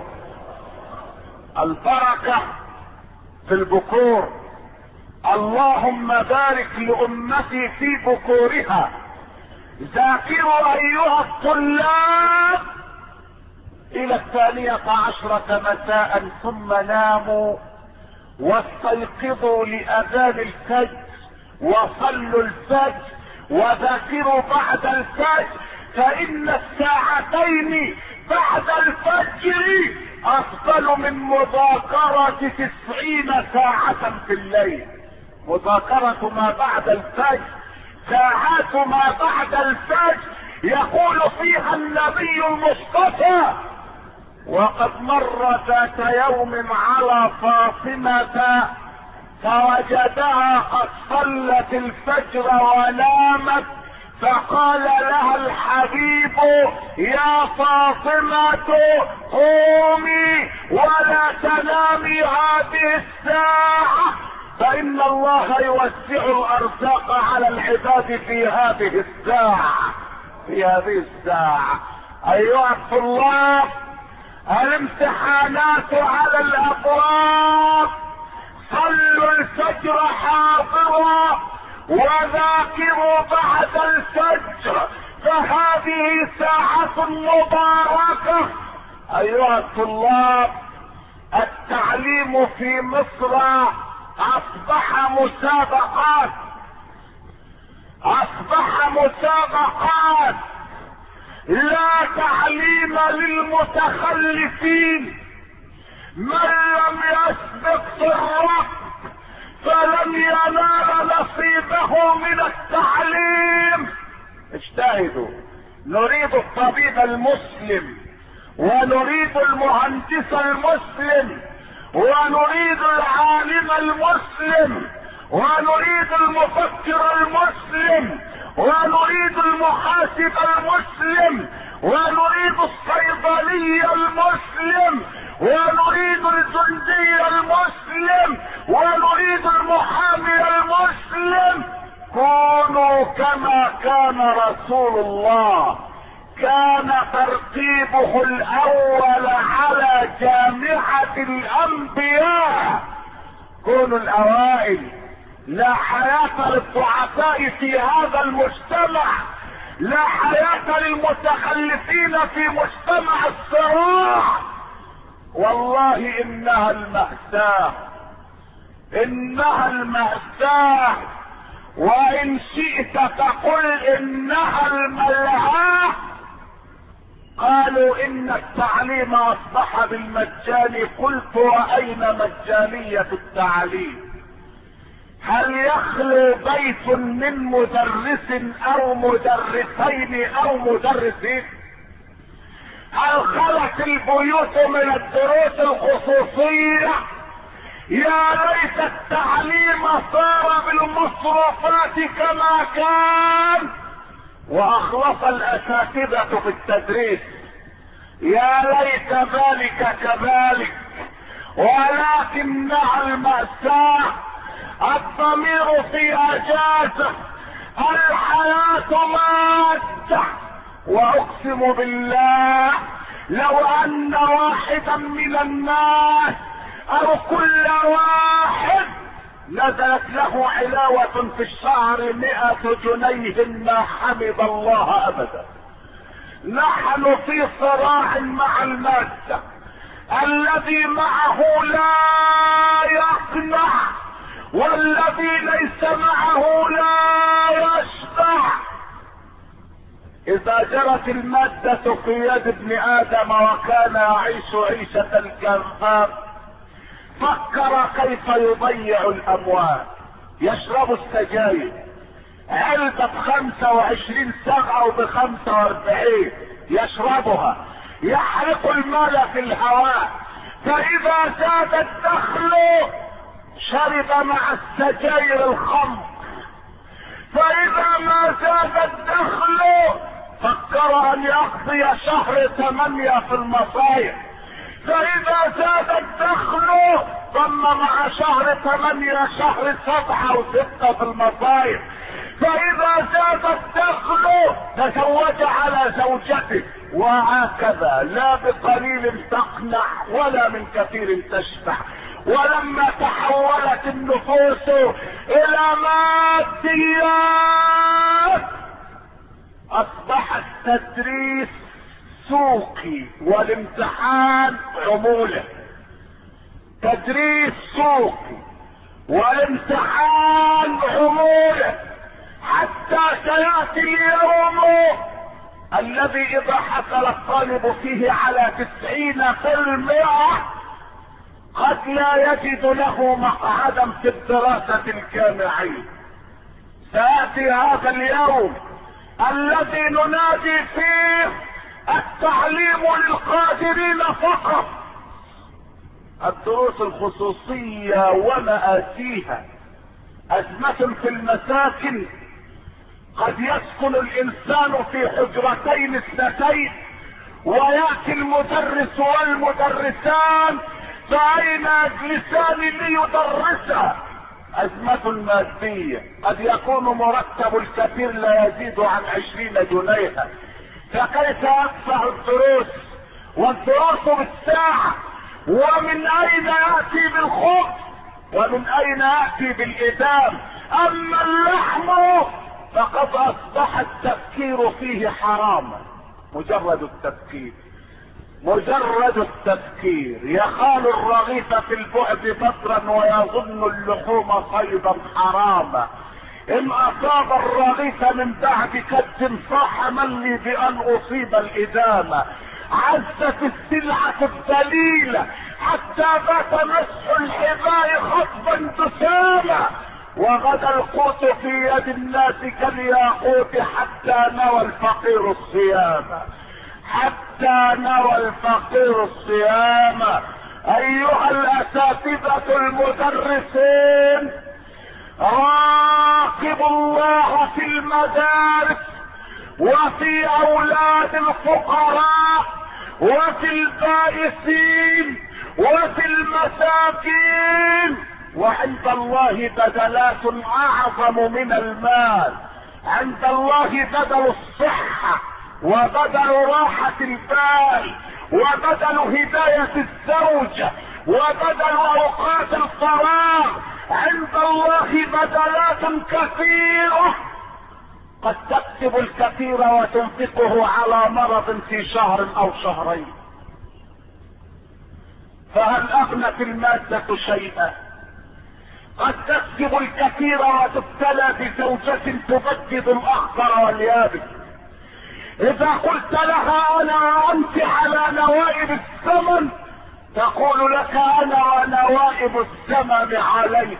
البركة في البكور. اللهم بارك لأمتي في بكورها. ذاكروا ايها الطلاب الى 12 مساء، ثم ناموا واستيقظوا لأذان الفجر وصلوا الفجر، وذاكروا بعد الفجر، فإن الساعتين بعد الفجر أفضل من مذاكرة 90 ساعة في الليل. مذاكرة ما بعد الفجر، ساعات ما بعد الفجر يقول فيها النبي المصطفى: وقد مر ذات يوم على فاطمة فوجدها قد صلت الفجر ونامت، فقال لها الحبيب: يا فاطمة قومي ولا تنامي هذه الساعة، فإن الله يوسع الأرزاق على العباد في هذه الساعة. في هذه الساعة أيها الطلاب، الامتحانات على الابواب. صلوا الفجر حاضرا وذاكروا بعد الفجر، فهذه ساعة مباركة. ايها الطلاب، التعليم في مصر اصبح مسابقات، اصبح مسابقات، لا تعليم للمتخلفين. من لم يسبق في الركب فلن ينال نصيبه من التعليم. اجتهدوا. نريد الطبيب المسلم، ونريد المهندس المسلم، ونريد العالم المسلم، ونريد المفكر المسلم، ونريد المحاسب المسلم، ونريد الصيدلي المسلم، ونريد الجندي المسلم، ونريد المحامي المسلم. كونوا كما كان رسول الله، كان ترتيبه الاول على جامعة الانبياء. كونوا الاوائل. لا حياة للضعفاء في هذا المجتمع، لا حياة للمتخلفين في مجتمع الصراع. والله انها المأساة، انها المأساة. وان شئت تقل انها الملهاة. قالوا ان التعليم اصبح بالمجان، قلت واين مجانية التعليم؟ هل يخلو بيت من مدرس او مدرسين او مدرسين؟ هل خلت البيوت من الدروس الخصوصية؟ يا ليت التعليم صار بالمصروفات كما كان، واخلص الاساتذة في التدريس. يا ليت ذلك كذلك. ولكن مع المأساة الضمير في اجازة، الحياة مادة. واقسم بالله لو ان واحدا من الناس او كل واحد نزلت له علاوة في الشهر 100 جنيه ما حمد الله ابدا. نحن في صراع مع المادة. الذي معه لا يقنع، والذي ليس معه لا يشبع. اذا جرت المادة في يد ابن ادم وكان يعيش عيشة الكذاب، فكر كيف يضيع الاموال. يشرب السجاير، علبة 25 صاغ ب45 يشربها، يحرق المال في الهواء. فاذا زاد الدخل شرب مع السجاير الخمر. فاذا ما زاد الدخل فكر ان يقضي شهر 8 في المصايف. فاذا زاد الدخل ضم مع شهر 8 شهر 7 و6 في المصايف. فاذا زاد الدخل تزوج على زوجته. وهكذا لا بقليل تقنع ولا من كثير تشبع. ولما تحولت النفوس الى ماديات اصبح التدريس سوقي والامتحان عمولة. تدريس سوقي والامتحان عمولة، حتى سيأتي اليوم الذي اذا حصل الطالب فيه على 90% قد لا يجد له مقعدا في الدراسة الجامعية. سيأتي هذا اليوم الذي ننادي فيه التعليم للقادرين فقط. الدروس الخصوصية ومآسيها أزمة في المساكن. قد يسكن الإنسان في حجرتين اثنتين ويأتي المدرس والمدرسان فأين يجلسان ليدرسا؟ أزمة مادية. قد يكون مرتب الكثير لا يزيد عن 20 جنيها، فكيف يدفع الدروس؟ والدروس بالساعة. ومن أين يأتي بالخبز؟ ومن أين يأتي بالإدام؟ أما اللحم فقد أصبح التفكير فيه حراما. مجرد التفكير، مجرد التفكير. يخال الرغيف في البعد بطرا ويظن اللحوم صيدا حراما. ان اصاب الرغيف من بعد كد صاح من لي بان اصيب الادامة. عزت السلعة الدليلة حتى بات مسح الحذاء خطبا تسامى. وغدا القوت في يد الناس كالياقوت حتى نوى الفقير الصيام. حتى نوى الفقير الصيام. ايها الاساتذة المدرسين، راقبوا الله في المدارس وفي اولاد الفقراء وفي البائسين وفي المساكين، وعند الله بدلات اعظم من المال. عند الله بدل الصحة، وبدل راحة البال، وبدل هداية الزوجة، وبدل اوقات الفراغ. عند الله بدلات كثيرة، قد تكسب الكثير وتنفقه على مرض في شهر او شهرين. فهل اغنت المادة شيئا؟ قد تكسب الكثير وتبتلى بزوجة تبدد الاخضر واليابس. اذا قلت لها انا انت على نوائب الزمن، تقول لك انا ونوائب الزمن عليك.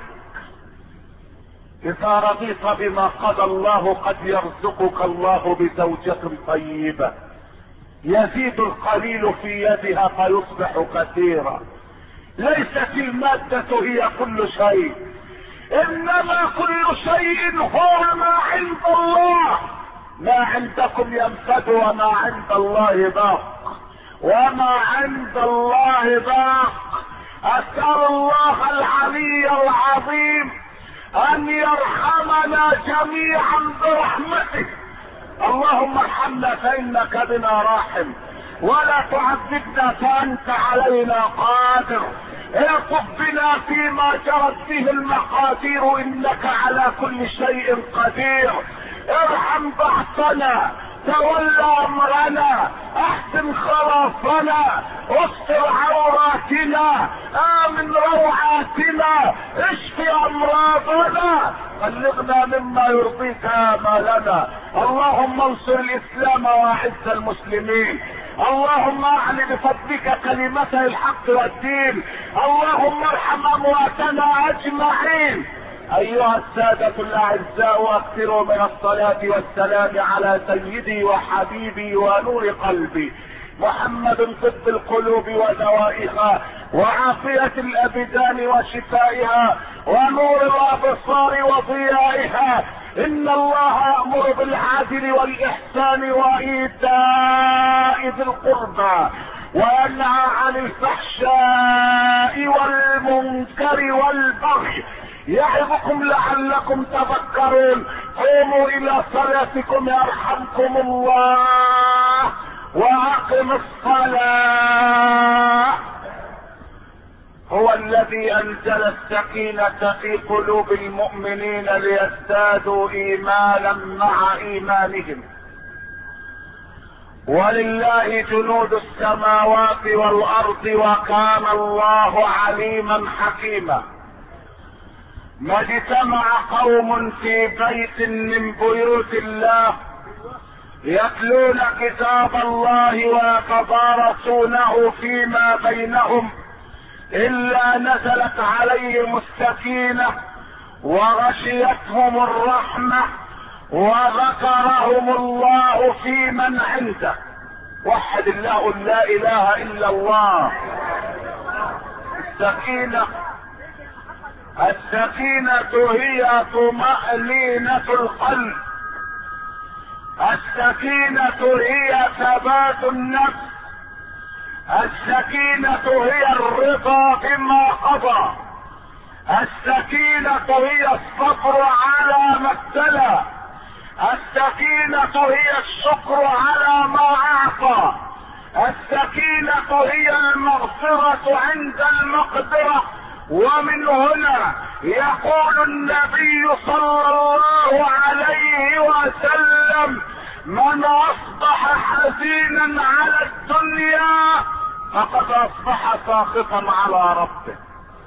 اذا رضيت بما قضى الله قد يرزقك الله بزوجة طيبة يزيد القليل في يدها فيصبح كثيرا. ليست المادة هي كل شيء، انما كل شيء هو ما عند الله. ما عندكم ينفد وما عند الله باق، وما عند الله باق. اسأل الله العلي العظيم ان يرحمنا جميعا برحمته. اللهم ارحمنا فانك بنا راحم، ولا تعذبنا فانت علينا قادر. الطف بنا فيما جرت به المقادير، انك على كل شيء قدير. ارحم بعثنا، تولى امرنا، احسن خلاصنا، استر عوراتنا، امن روعاتنا، اشف امراضنا، بلغنا مما يرضيك امالنا. اللهم انصر الاسلام واعز المسلمين. اللهم اعل بفضلك كلمته الحق والدين. اللهم ارحم امواتنا اجمعين. ايها السادة الاعزاء، اكثروا من الصلاة والسلام على سيدي وحبيبي ونور قلبي محمد، طب القلوب ودوائها، وعافية الابدان وشفائها، ونور الابصار وضيائها. ان الله يأمر بالعدل والاحسان وايتاء ذي القربى، وينهى عن الفحشاء والمنكر والبغي، يعظكم لعلكم تذكرون. قوموا الى صلاتكم يرحمكم الله، واقم الصلاة. هو الذي انزل السكينة في قلوب المؤمنين ليزدادوا ايمانا مع ايمانهم. ولله جنود السماوات والارض، وكان الله عليما حكيما. ما اجتمع قوم في بيت من بيوت الله يتلون كتاب الله ويتدارسونه فيما بينهم الا نزلت عليهم السكينة وغشيتهم الرحمة وذكرهم الله في من عنده. وحد الله، لا اله الا الله. السكينة هي طمأنينة القلب، السكينة هي ثبات النفس، السكينة هي الرضا بما قضى، السكينة هي الصبر على ما ابتلى، السكينة هي الشكر على ما اعطى، السكينة هي المغفرة عند المقدرة. ومن هنا يقول النبي صلى الله عليه وسلم: من اصبح حزينا على الدنيا فقد اصبح ساخطا على ربه،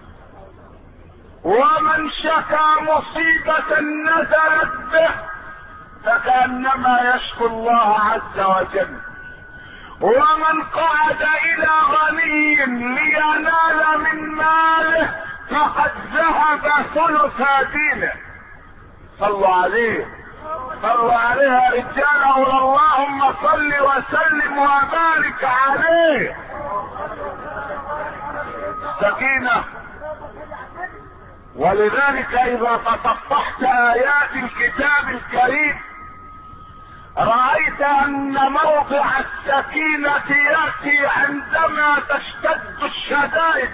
ومن شكا مصيبة نزلت به فكأنما يشكو الله عز وجل، ومن قعد الى غني لينال من ماله فقد ذهب ثلث دينه. صلوا عليه، صلوا عليه يا رجال. اللهم صل وسلم وبارك عليه. سكينة. ولذلك اذا تصفحت ايات الكتاب الكريم رأيت ان موضع السكينة يأتي عندما تشتد الشدائد،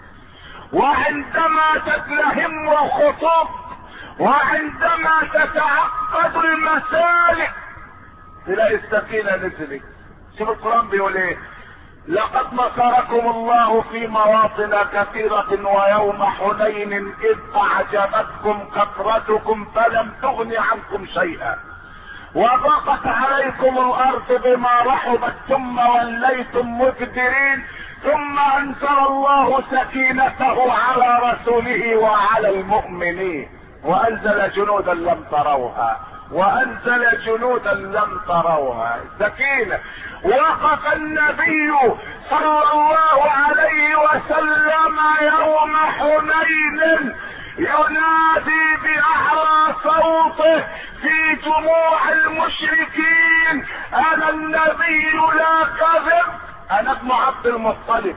وعندما تتلهم الخطوط، وعندما تتعقد المسالك تلاقي السكينة نزلت. شوف القرآن بيقول ايه: لقد نصركم الله في مواطن كثيرة ويوم حنين إذ أعجبتكم كثرتكم فلم تغن عنكم شيئا وضاقت عليكم الأرض بما رحبت ثم وليتم مدبرين ثم أنزل الله سكينته على رسوله وعلى المؤمنين وأنزل جنودا لم تروها وأنزل جنودا لم تروها. سكينة. وقف النبي صلى الله عليه وسلم يوم حنين ينادي بأعلى صوته في جموع المشركين: أنا النبي لا كذب، أنا ابن عبد المطلب،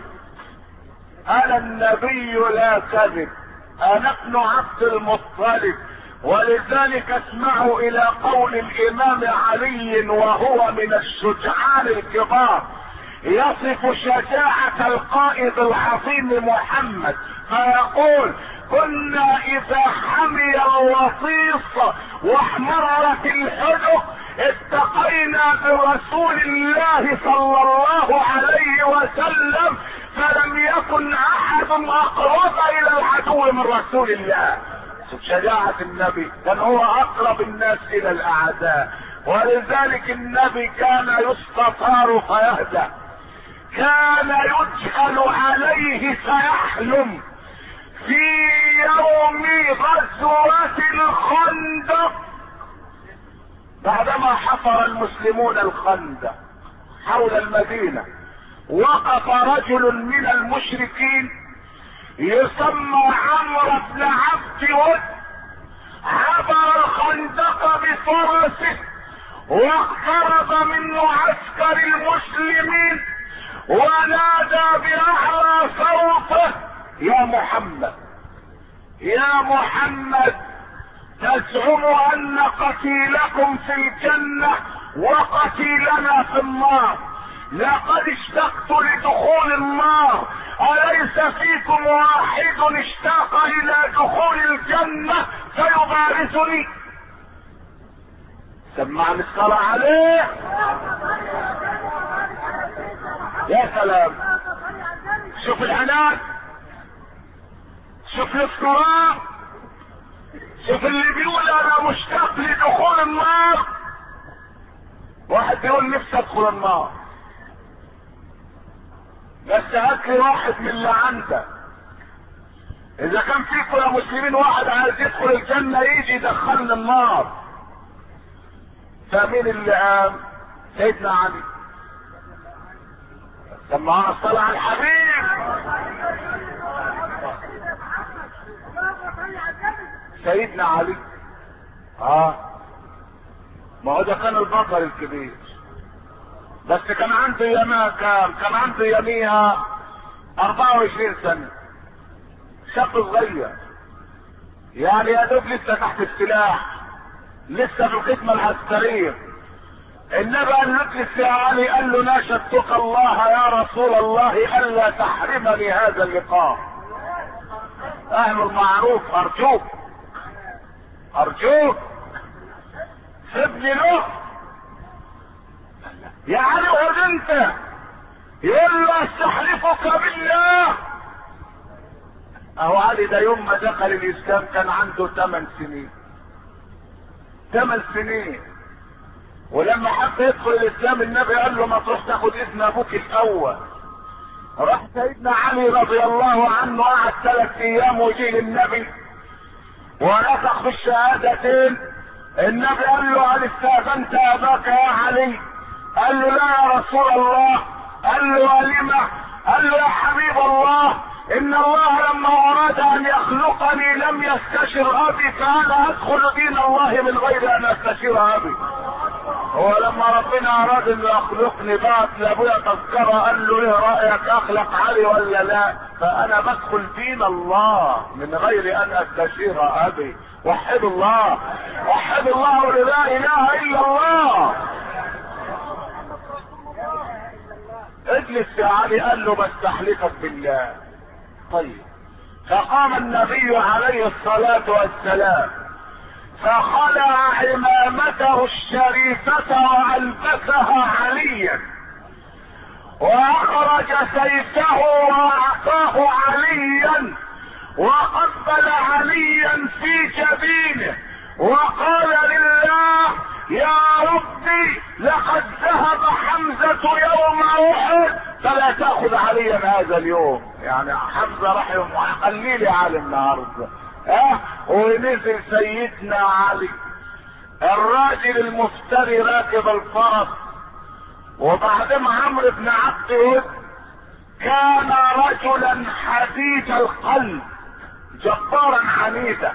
أنا النبي لا كذب، أنا ابن عبد المطلب. ولذلك اسمعوا الى قول الامام علي وهو من الشجعان الكبار يصف شجاعة القائد العظيم محمد فيقول: كنا اذا حمي الوطيس واحمرت الحدق اتقينا برسول الله صلى الله عليه وسلم فلم يكن احد اقرب الى العدو من رسول الله. شجاعة النبي، كان هو اقرب الناس الى الاعداء. ولذلك النبي كان يستطار فيهدى، كان يجهل عليه فيحلم. في يوم غزوة الخندق بعدما حفر المسلمون الخندق حول المدينة وقف رجل من المشركين يسمى عمرو بن عبد ود، عبر الخندق بفرسه واقترب من معسكر المسلمين ونادى بأعلى صوته: يا محمد، يا محمد، تزعم ان قتيلكم في الجنة وقتيلنا في النار، لقد اشتقت لدخول النار، أليس فيكم واحد اشتاق إلى دخول الجنة فيبارزني؟ سمعني الصلاة عليه. يا سلام، شوف العناد، شوف الاصرار، شوف اللي بيقول انا مشتاق لدخول النار. واحد بيقول نفسي ادخل النار بس هات لي واحد من اللي عندك. اذا كان فيكم يا مسلمين واحد عايز يدخل الجنة يجي يدخلنا النار. فمين اللي قام؟ سيدنا علي. سمعنا الصلاة على الحبيب. سيدنا علي ما هو ده كان البطل الكبير، بس كان عنده ياما كان عنده يميها 24 سنة، شاب صغير يعني يا دوب لسه تحت السلاح، لسه في الخدمة العسكرية. النبي قال له: اجلس يا علي. قال له: ناشدتك الله يا رسول الله الا تحرمني هذا اللقاء، اعمل معروف، ارجوك ارجوك سيبني له. يا علي اقعد انت. يقول له: استحلفك بالله. اهو علي ده يوم ما دخل الاسلام كان عنده 8 سنين، 8 سنين. ولما حب يدخل الاسلام النبي قال له: ما تروح تاخد اذن ابوك الاول. راح سيدنا علي رضي الله عنه قعد 3 ايام وجه للنبي ونفخ في الشهادتين. النبي قال له: هل استاذنت اباك يا علي؟ قال له: لا يا رسول الله. قال له: ولما؟ قال له: يا حبيب الله، ان الله لما اراد ان يخلقني لم يستشر ابي، فانا ادخل دين الله من غير ان استشير ابي. هو لما ربنا اراد ان يخلقني بعت لابويا تذكره قال له: ايه رايك اخلق علي ولا لا؟ فانا بدخل دين الله من غير ان استشير ابي. وحد الله، وحد الله، لا اله الا الله. اجلس يا علي. قال له بستحلفك بالله. طيب. فقام النبي عليه الصلاة والسلام فخلع عمامته الشريفة والبسها عليا، واخرج سيفه واعطاه عليا، وقبل عليا في جبينه وقال لله يا ربي لقد ذهب حمزة يوم احد فلا تأخذ عليا هذا اليوم. يعني حمزة رحمه خلي لي علي النهارده. ونزل سيدنا علي الراجل المفتري راكب الفرس. وبعدين عمرو بن عبد ود كان رجلا حديد القلب جبارا عنيدا،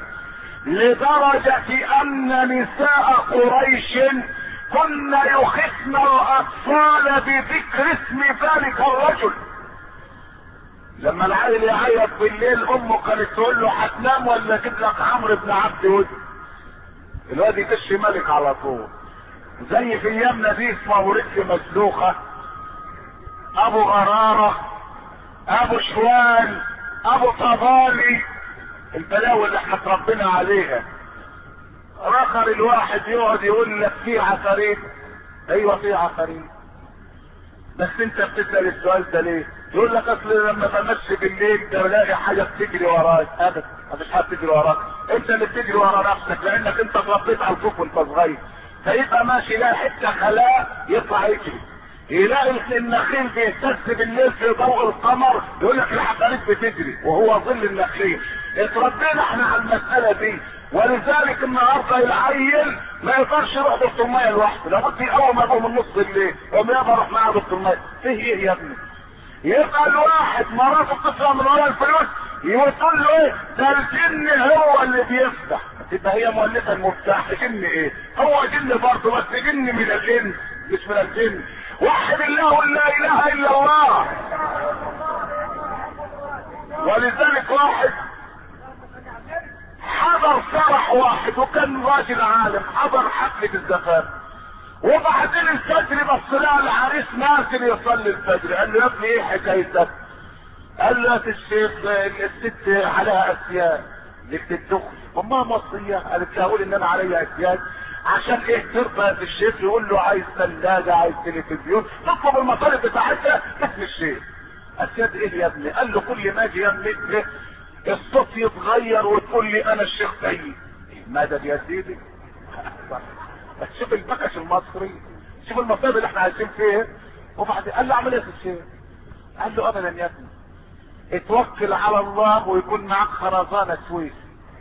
لدرجة ان نساء قريش كن يخفن الاطفال بذكر اسم ذلك الرجل. لما العيل يعيط بالليل امه كانت تقول له هتنام ولا اجيب لك عمرو بن عبد ود؟ الواد يكش ملك على طول. زي في ايامنا دي اسمه ورث مسلوخه، ابو غراره، ابو شوال، ابو طبالي، البلاوي اللي احنا اتربينا عليها. رخر الواحد يقعد يقول لك في عفاريت. ايوه في عفاريت، بس انت بتسال السؤال ده ليه؟ يقول لك اصل لما بمشي بالليل بلاقي حاجه بتجري وراك. ابدا مفيش حد بتجري وراك، انت اللي بتجري ورا نفسك، لانك انت اتربيت على الخوف وانت صغير. فيبقى ماشي يلاقي حته خلاء يطلع يجري، يلاقي النخيل بيهتز بالليل في ضوء القمر يقول لك العفاريت بتجري وهو ظل النخيل. اتربينا احنا على المساله دي، ولذلك النهارده العيل ما يقدرش يروح دكتور ميه لوحده، لابد اول ما يقوم من نص الليل يقوم يابا اروح معاه دكتور ميه. فيه ايه يا ابني؟ يبقى الواحد مراته بتطلع من ورا الفلوس يقول له ايه؟ ده الجن هو اللي بيفتح. تبقى هي مؤلفه المفتاح. جن ايه؟ هو جن برضه، بس جن من الجن مش من الجن. وحد الله لا اله الا الله. ولذلك واحد حضر فرح واحد وكان راجل عالم، حضر حفلة الزفاف، وبعدين الفجر بص لها العريس نازل يصلي الفجر. قال له يا ابني ايه حكايتك؟ قال له يا الشيخ الست عليها اسياد لك تدخل. امها مصريه قالت له اقول ان انا عليا اسياد عشان ايه؟ ترضى يا الشيخ يقول له عايز ثلاجه، عايز تلفزيون، تطلب المطالب بتاعتها اسم الشيخ. اسياد ايه يا ابني؟ قال له كل ما اجي يملك الصوت يتغير وتقول لي انا الشيخ سيد. مدد يا سيدي. بس شوف البكش المصري، شوف المصايب اللي احنا عايشين فيها. وبعدين قال له اعمل ايه في الشيخ؟ قال له ابدا يا ابني، اتوكل على الله ويكون معاك خرزانه سويس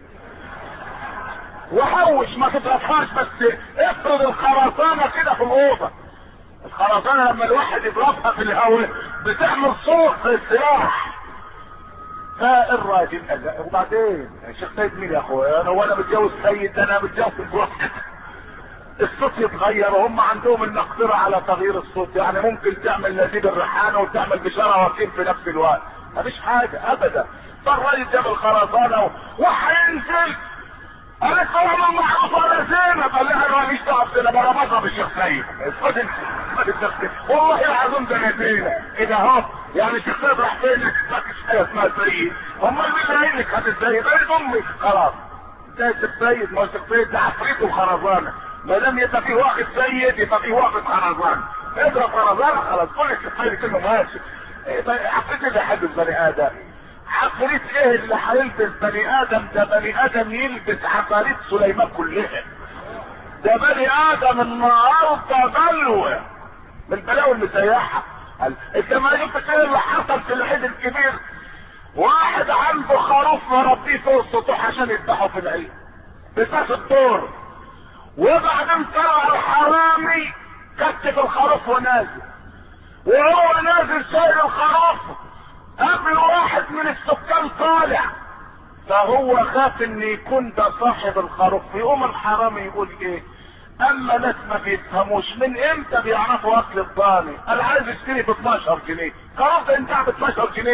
وحوش ما تضربهاش، بس افرض الخرزانه كده في الاوضه. الخرزانه لما الواحد يضربها في الهواء بتعمل صوت في السلاح. فالراجل قال وبعدين الشيخ سيد مين يا اخويا؟ انا وانا متجوز سيد، انا متجوز الواحد. الصوت يتغير وهم عندهم المقدره على تغيير الصوت، يعني ممكن تعمل نزيد الريحانه وتعمل بشاره وكيل في نفس الوقت، مفيش حاجه ابدا. فالراجل جاب الخرزانه وهينزل. قالت له انا معروف ولا زينب؟ قال لها انا ماليش دعوه بزينب، انا بضرب الشيخ سيد. خد انت والله العظيم ده نزينه كده اهو. يعني الشيخ سيد راح فين؟ مفيش حاجه اسمها سيد. امال مين اللي قايل لك هات السيد؟ قالت امي. خلاص ده الشيخ سيد، ما الشيخ سيد ده عفريت وخرزانه. ما دام يبقى في واحد سيد يبقى في واحد خرزانه. اضرب خرزانه خلاص كل الشيخ سيد كله ماشي. عفريت اللي يحب البني ادم. عفريت ايه اللي هيلبس بني ادم؟ ده بني ادم يلبس عفاريت سليمان كلها. ده بني ادم النهارده بلوه من البلاوي المسيحه. انت ما شفت ايه اللي حصل في العيد الكبير؟ واحد عنده خروف مربيه فوق السطوح عشان يذبحه في العيد بساس الدور، وبعدين طلع الحرامي كتف الخروف ونازل، وهو نازل شايل الخروف قبل واحد من السكان طالع، فهو خاف ان يكون ده صاحب الخروف. يقوم الحرامي يقول ايه؟ اما ناس ما بيفهموش من امتى بيعرفوا اكل الضاني. انا عايز اشتري ب 12 جنيه، خلاص انت ب 12 جنيه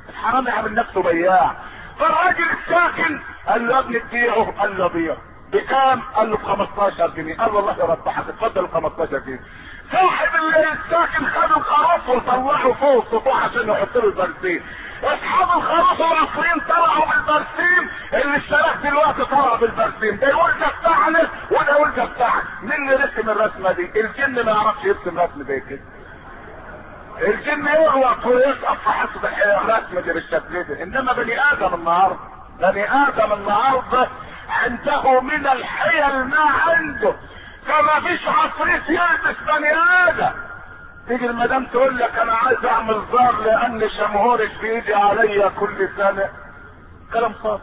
الحرامي عامل نفسه بياع. فالراجل الساكن قال له يا ابني تبيعه؟ قال له بيعه. بكام؟ قال له ب 15 جنيه. قال له الله يربحك، اتفضل 15 جنيه. صاحب الساكن خد الخروف وطلعه فوق السطوح عشان يحط له البرسيم. اصحاب الخروف والعصرين طلعوا بالبرسيم، اللي اشتراك دلوقتي طلع بالبرسيم. ده يقول ده بتاعنا وده يقول ده بتاعك. مين اللي رسم الرسمه دي؟ الجن ما يعرفش يرسم رسم زي كده. الجن يغلط ويسقط في حسب الرسم دي بالشكل ده. انما بني ادم النهارده عنده من الحيل ما عنده. فما فيش عفريت يلبس بني ادم. تيجي المدام تقول لك انا عايز اعمل زار لان شمهورك بيجي عليا كل سنه. كلام صار.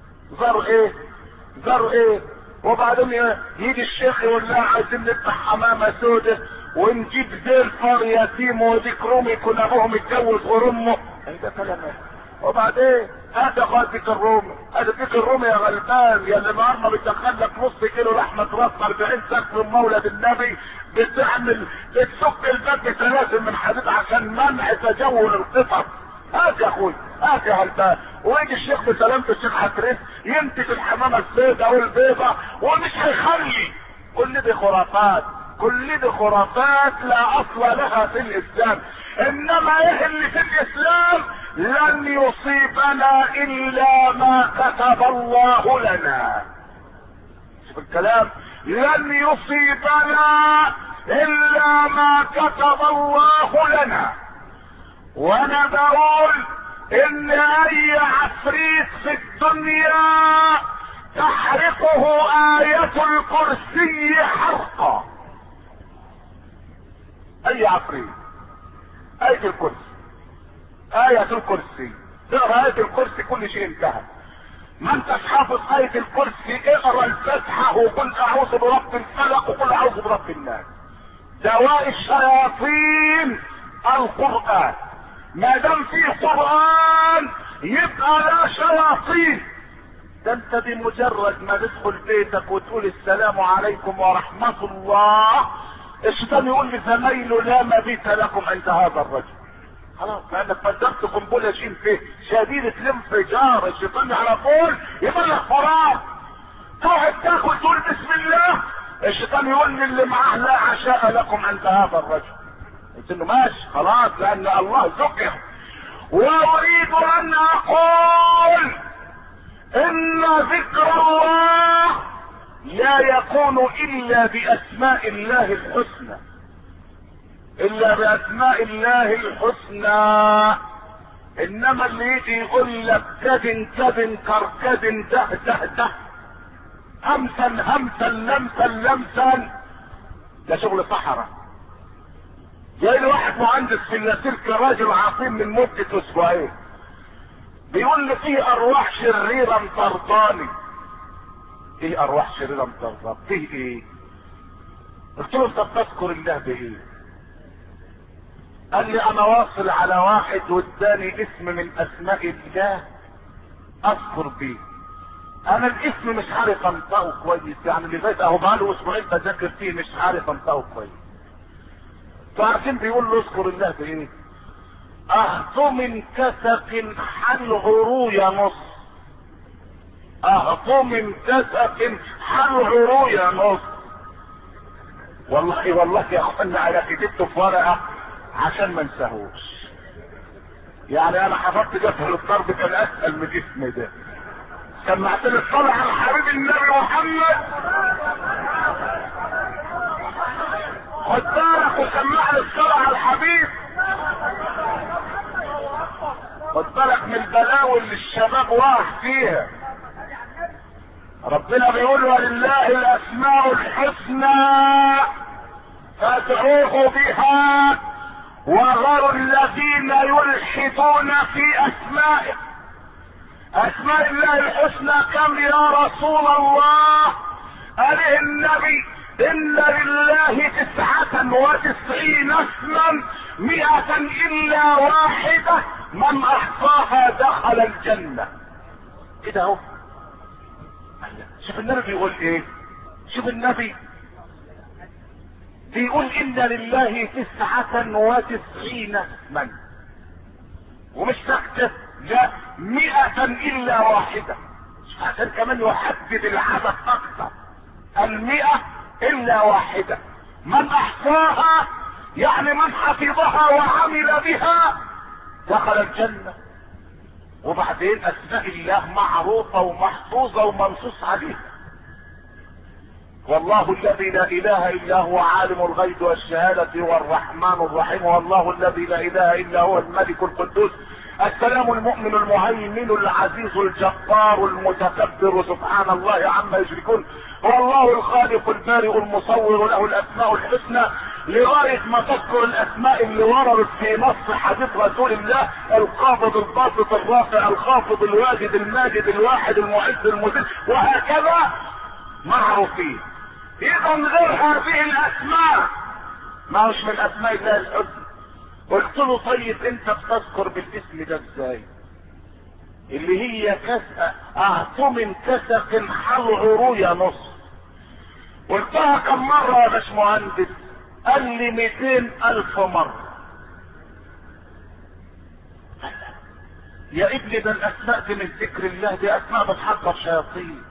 زار ايه؟ وبعدين يجي الشيخ يقول لها عايزين نفتح حمامه سودة ونجيب زي الفار يتيم وديك رومي يكون ابوه متجوز ورمه. ده كلام ايه؟ وبعدين هذا خالتك الرومي، اديك الرومي يا غلبان يا اللي النهارده بتدخل لك نص كيلو لحمه راس 40 سقف من مولد النبي، بتسك الباب بسلاسل من حديد عشان منع تجول القطط. هات يا اخوي، هات يا غلبان. ويجي الشيخ بسلامة الشيخ حتريس يمسك الحمامه السوداء والبيضاء ومش هيخلي. كل دي خرافات لا اصل لها في الاسلام. انما ايه اللي في الاسلام؟ لن يصيبنا الا ما كتب الله لنا. شوف الكلام، لن يصيبنا الا ما كتب الله لنا. وانا بقول ان اي عفريت في الدنيا تحرقه آية الكرسي حرقا. اي عفريت، آية الكرسي تقرأ آية الكرسي كل شيء انتهى. ما انتش حافظ آية الكرسي اقرأ الفاتحة وقل اعوذ برب الفلق وقل اعوذ برب الناس. دواء الشياطين القرآن. ما دام فيه قرآن يبقى لا شياطين. ده انت بمجرد ما تدخل بيتك وتقول السلام عليكم ورحمة الله، الشيطان يقول لزمايله لا مبيت لكم عند هذا الرجل. خلاص، لانك فجرت قنبله فيه شديده الانفجار. الشيطان على طول يبلغ فراغ. تقعد تاكل تقول بسم الله، الشيطان يقول للي معاه لا عشاء لكم عند هذا الرجل. قلت له ماشي خلاص لان الله ذكر. واريد ان اقول ان ذكر الله لا يكون الا باسماء الله الحسنى، انما اللي يجي يقول لك كدن كركدن ده همسا لمسا ده شغل صحراء. جاي لي واحد مهندس في اللاسلكي راجل عظيم من مدة اسبوعين بيقول لي في ارواح شريرة مطرداني. ايه ارواح شريرة مطرداني؟ فيه ايه؟ قلت له انت بتذكر الله بايه؟ قال لي انا واصل على واحد واداني اسم من اسماء الله اذكر بيه. انا الاسم مش عارف انطقه كويس، يعني لغايه اهو بقاله اسبوعين بذاكر فيه مش عارف انطقه كويس. فعارفين بيقول له اذكر الله بايه؟ اهطو من كسف حله رويا نص. اهطو من كسف حله رويا نص. والله يا اخوانا انا كتبته في ورقه عشان ما انساهوش. يعني انا حفظت جبهة الضرب كان اسهل من اسمي ده. سمعت لي الصلاة على حبيب النبي محمد، خد بالك وسمع لي الصلاة على الحبيب. خد بالك من البلاوي اللي الشباب واقع فيها. ربنا بيقول ولله الاسماء الحسنى فادعوه بها وذروا الذين يلحدون في اسمائه. اسماء الله الحسنى كم يا رسول الله؟ قال النبي ان لله 99 اسما 100 الا واحدة من احصاها دخل الجنة. كده اهو. شوف النبي بيقول ايه؟ شوف النبي بيقول ان لله 99 اسما ومش سكتة لا 100 الا واحدة، عشان كمان يحدد العدد اكثر. 100 الا واحدة، من احصاها يعني من حفظها وعمل بها دخل الجنة. وبعدين اسماء الله معروفة ومحفوظة ومنصوص عليها. والله الذي لا اله الا هو عالم الغيب والشهادة هو الرحمن الرحيم، والله الذي لا اله الا هو الملك القدوس السلام المؤمن المهيمن العزيز الجبار المتكبر سبحان الله عما يشركون، هو الله الخالق البارئ المصور له الاسماء الحسنى، لغاية ما تذكر الاسماء اللي وردت في نص حديث رسول الله: القابض الباسط الرافع الخافض الواجد الماجد الواحد المعز المذل، وهكذا معروفين. اذا غير هذه الاسماء ما هوش من اسماء الله الحسنى. قلت له طيب انت بتذكر بالاسم ده ازاي؟ اللي هي اعطم كسق حل عروية نص. قلتها كم مرة يا باشمهندس؟ قال لي 200,000 مرة. يا ابني ده الاسماء دي من ذكر الله، دي اسماء بتحضر شياطين.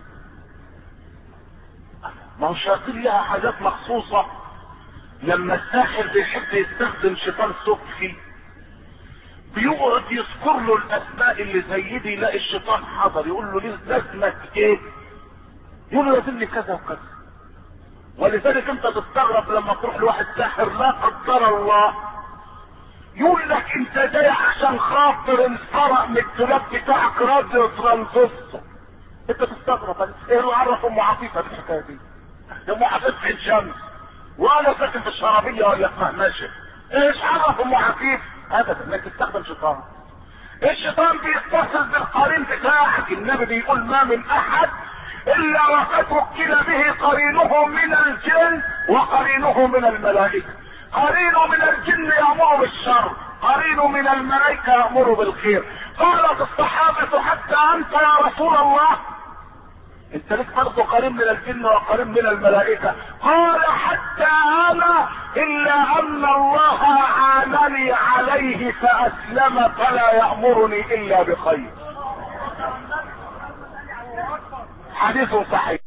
ما هو الشياطين لها حاجات مخصوصة. لما الساحر بيحب يستخدم شيطان سفلي بيقعد يذكر له الاسماء اللي زي دي، يلاقي الشيطان حضر يقول له ليه لازمك ايه؟ يقول له لازمني كذا وكذا. ولذلك انت تستغرب لما تروح لواحد ساحر لا قدر الله يقول لك انت جاي عشان خاطر انسرق من الدولاب بتاعك راديو ترانزستور. انت تستغرب ايه اللي عرف ام عفيفه بالحكايه دي؟ ده ام عفيفه في الشمس وانا ساكن في الشرابيه ولا في مهمشه. ايش عرف ام عفيف؟ ابدا انك تستخدم شيطان. الشيطان بيتصل بالقرين بتاعك. النبي بيقول ما من احد الا وقد وكل به قرينه من الجن وقرينه من الملائكه. قرينه من الجن يامر بالشر، قرينه من الملائكه يامر بالخير. قالت الصحابه حتى انت يا رسول الله؟ انت ليك برضه قرين من الجن وقرين من الملائكه. قال حتى انا الا ان الله عانني عليه فاسلم فلا يامرني الا بخير. حديث صحيح.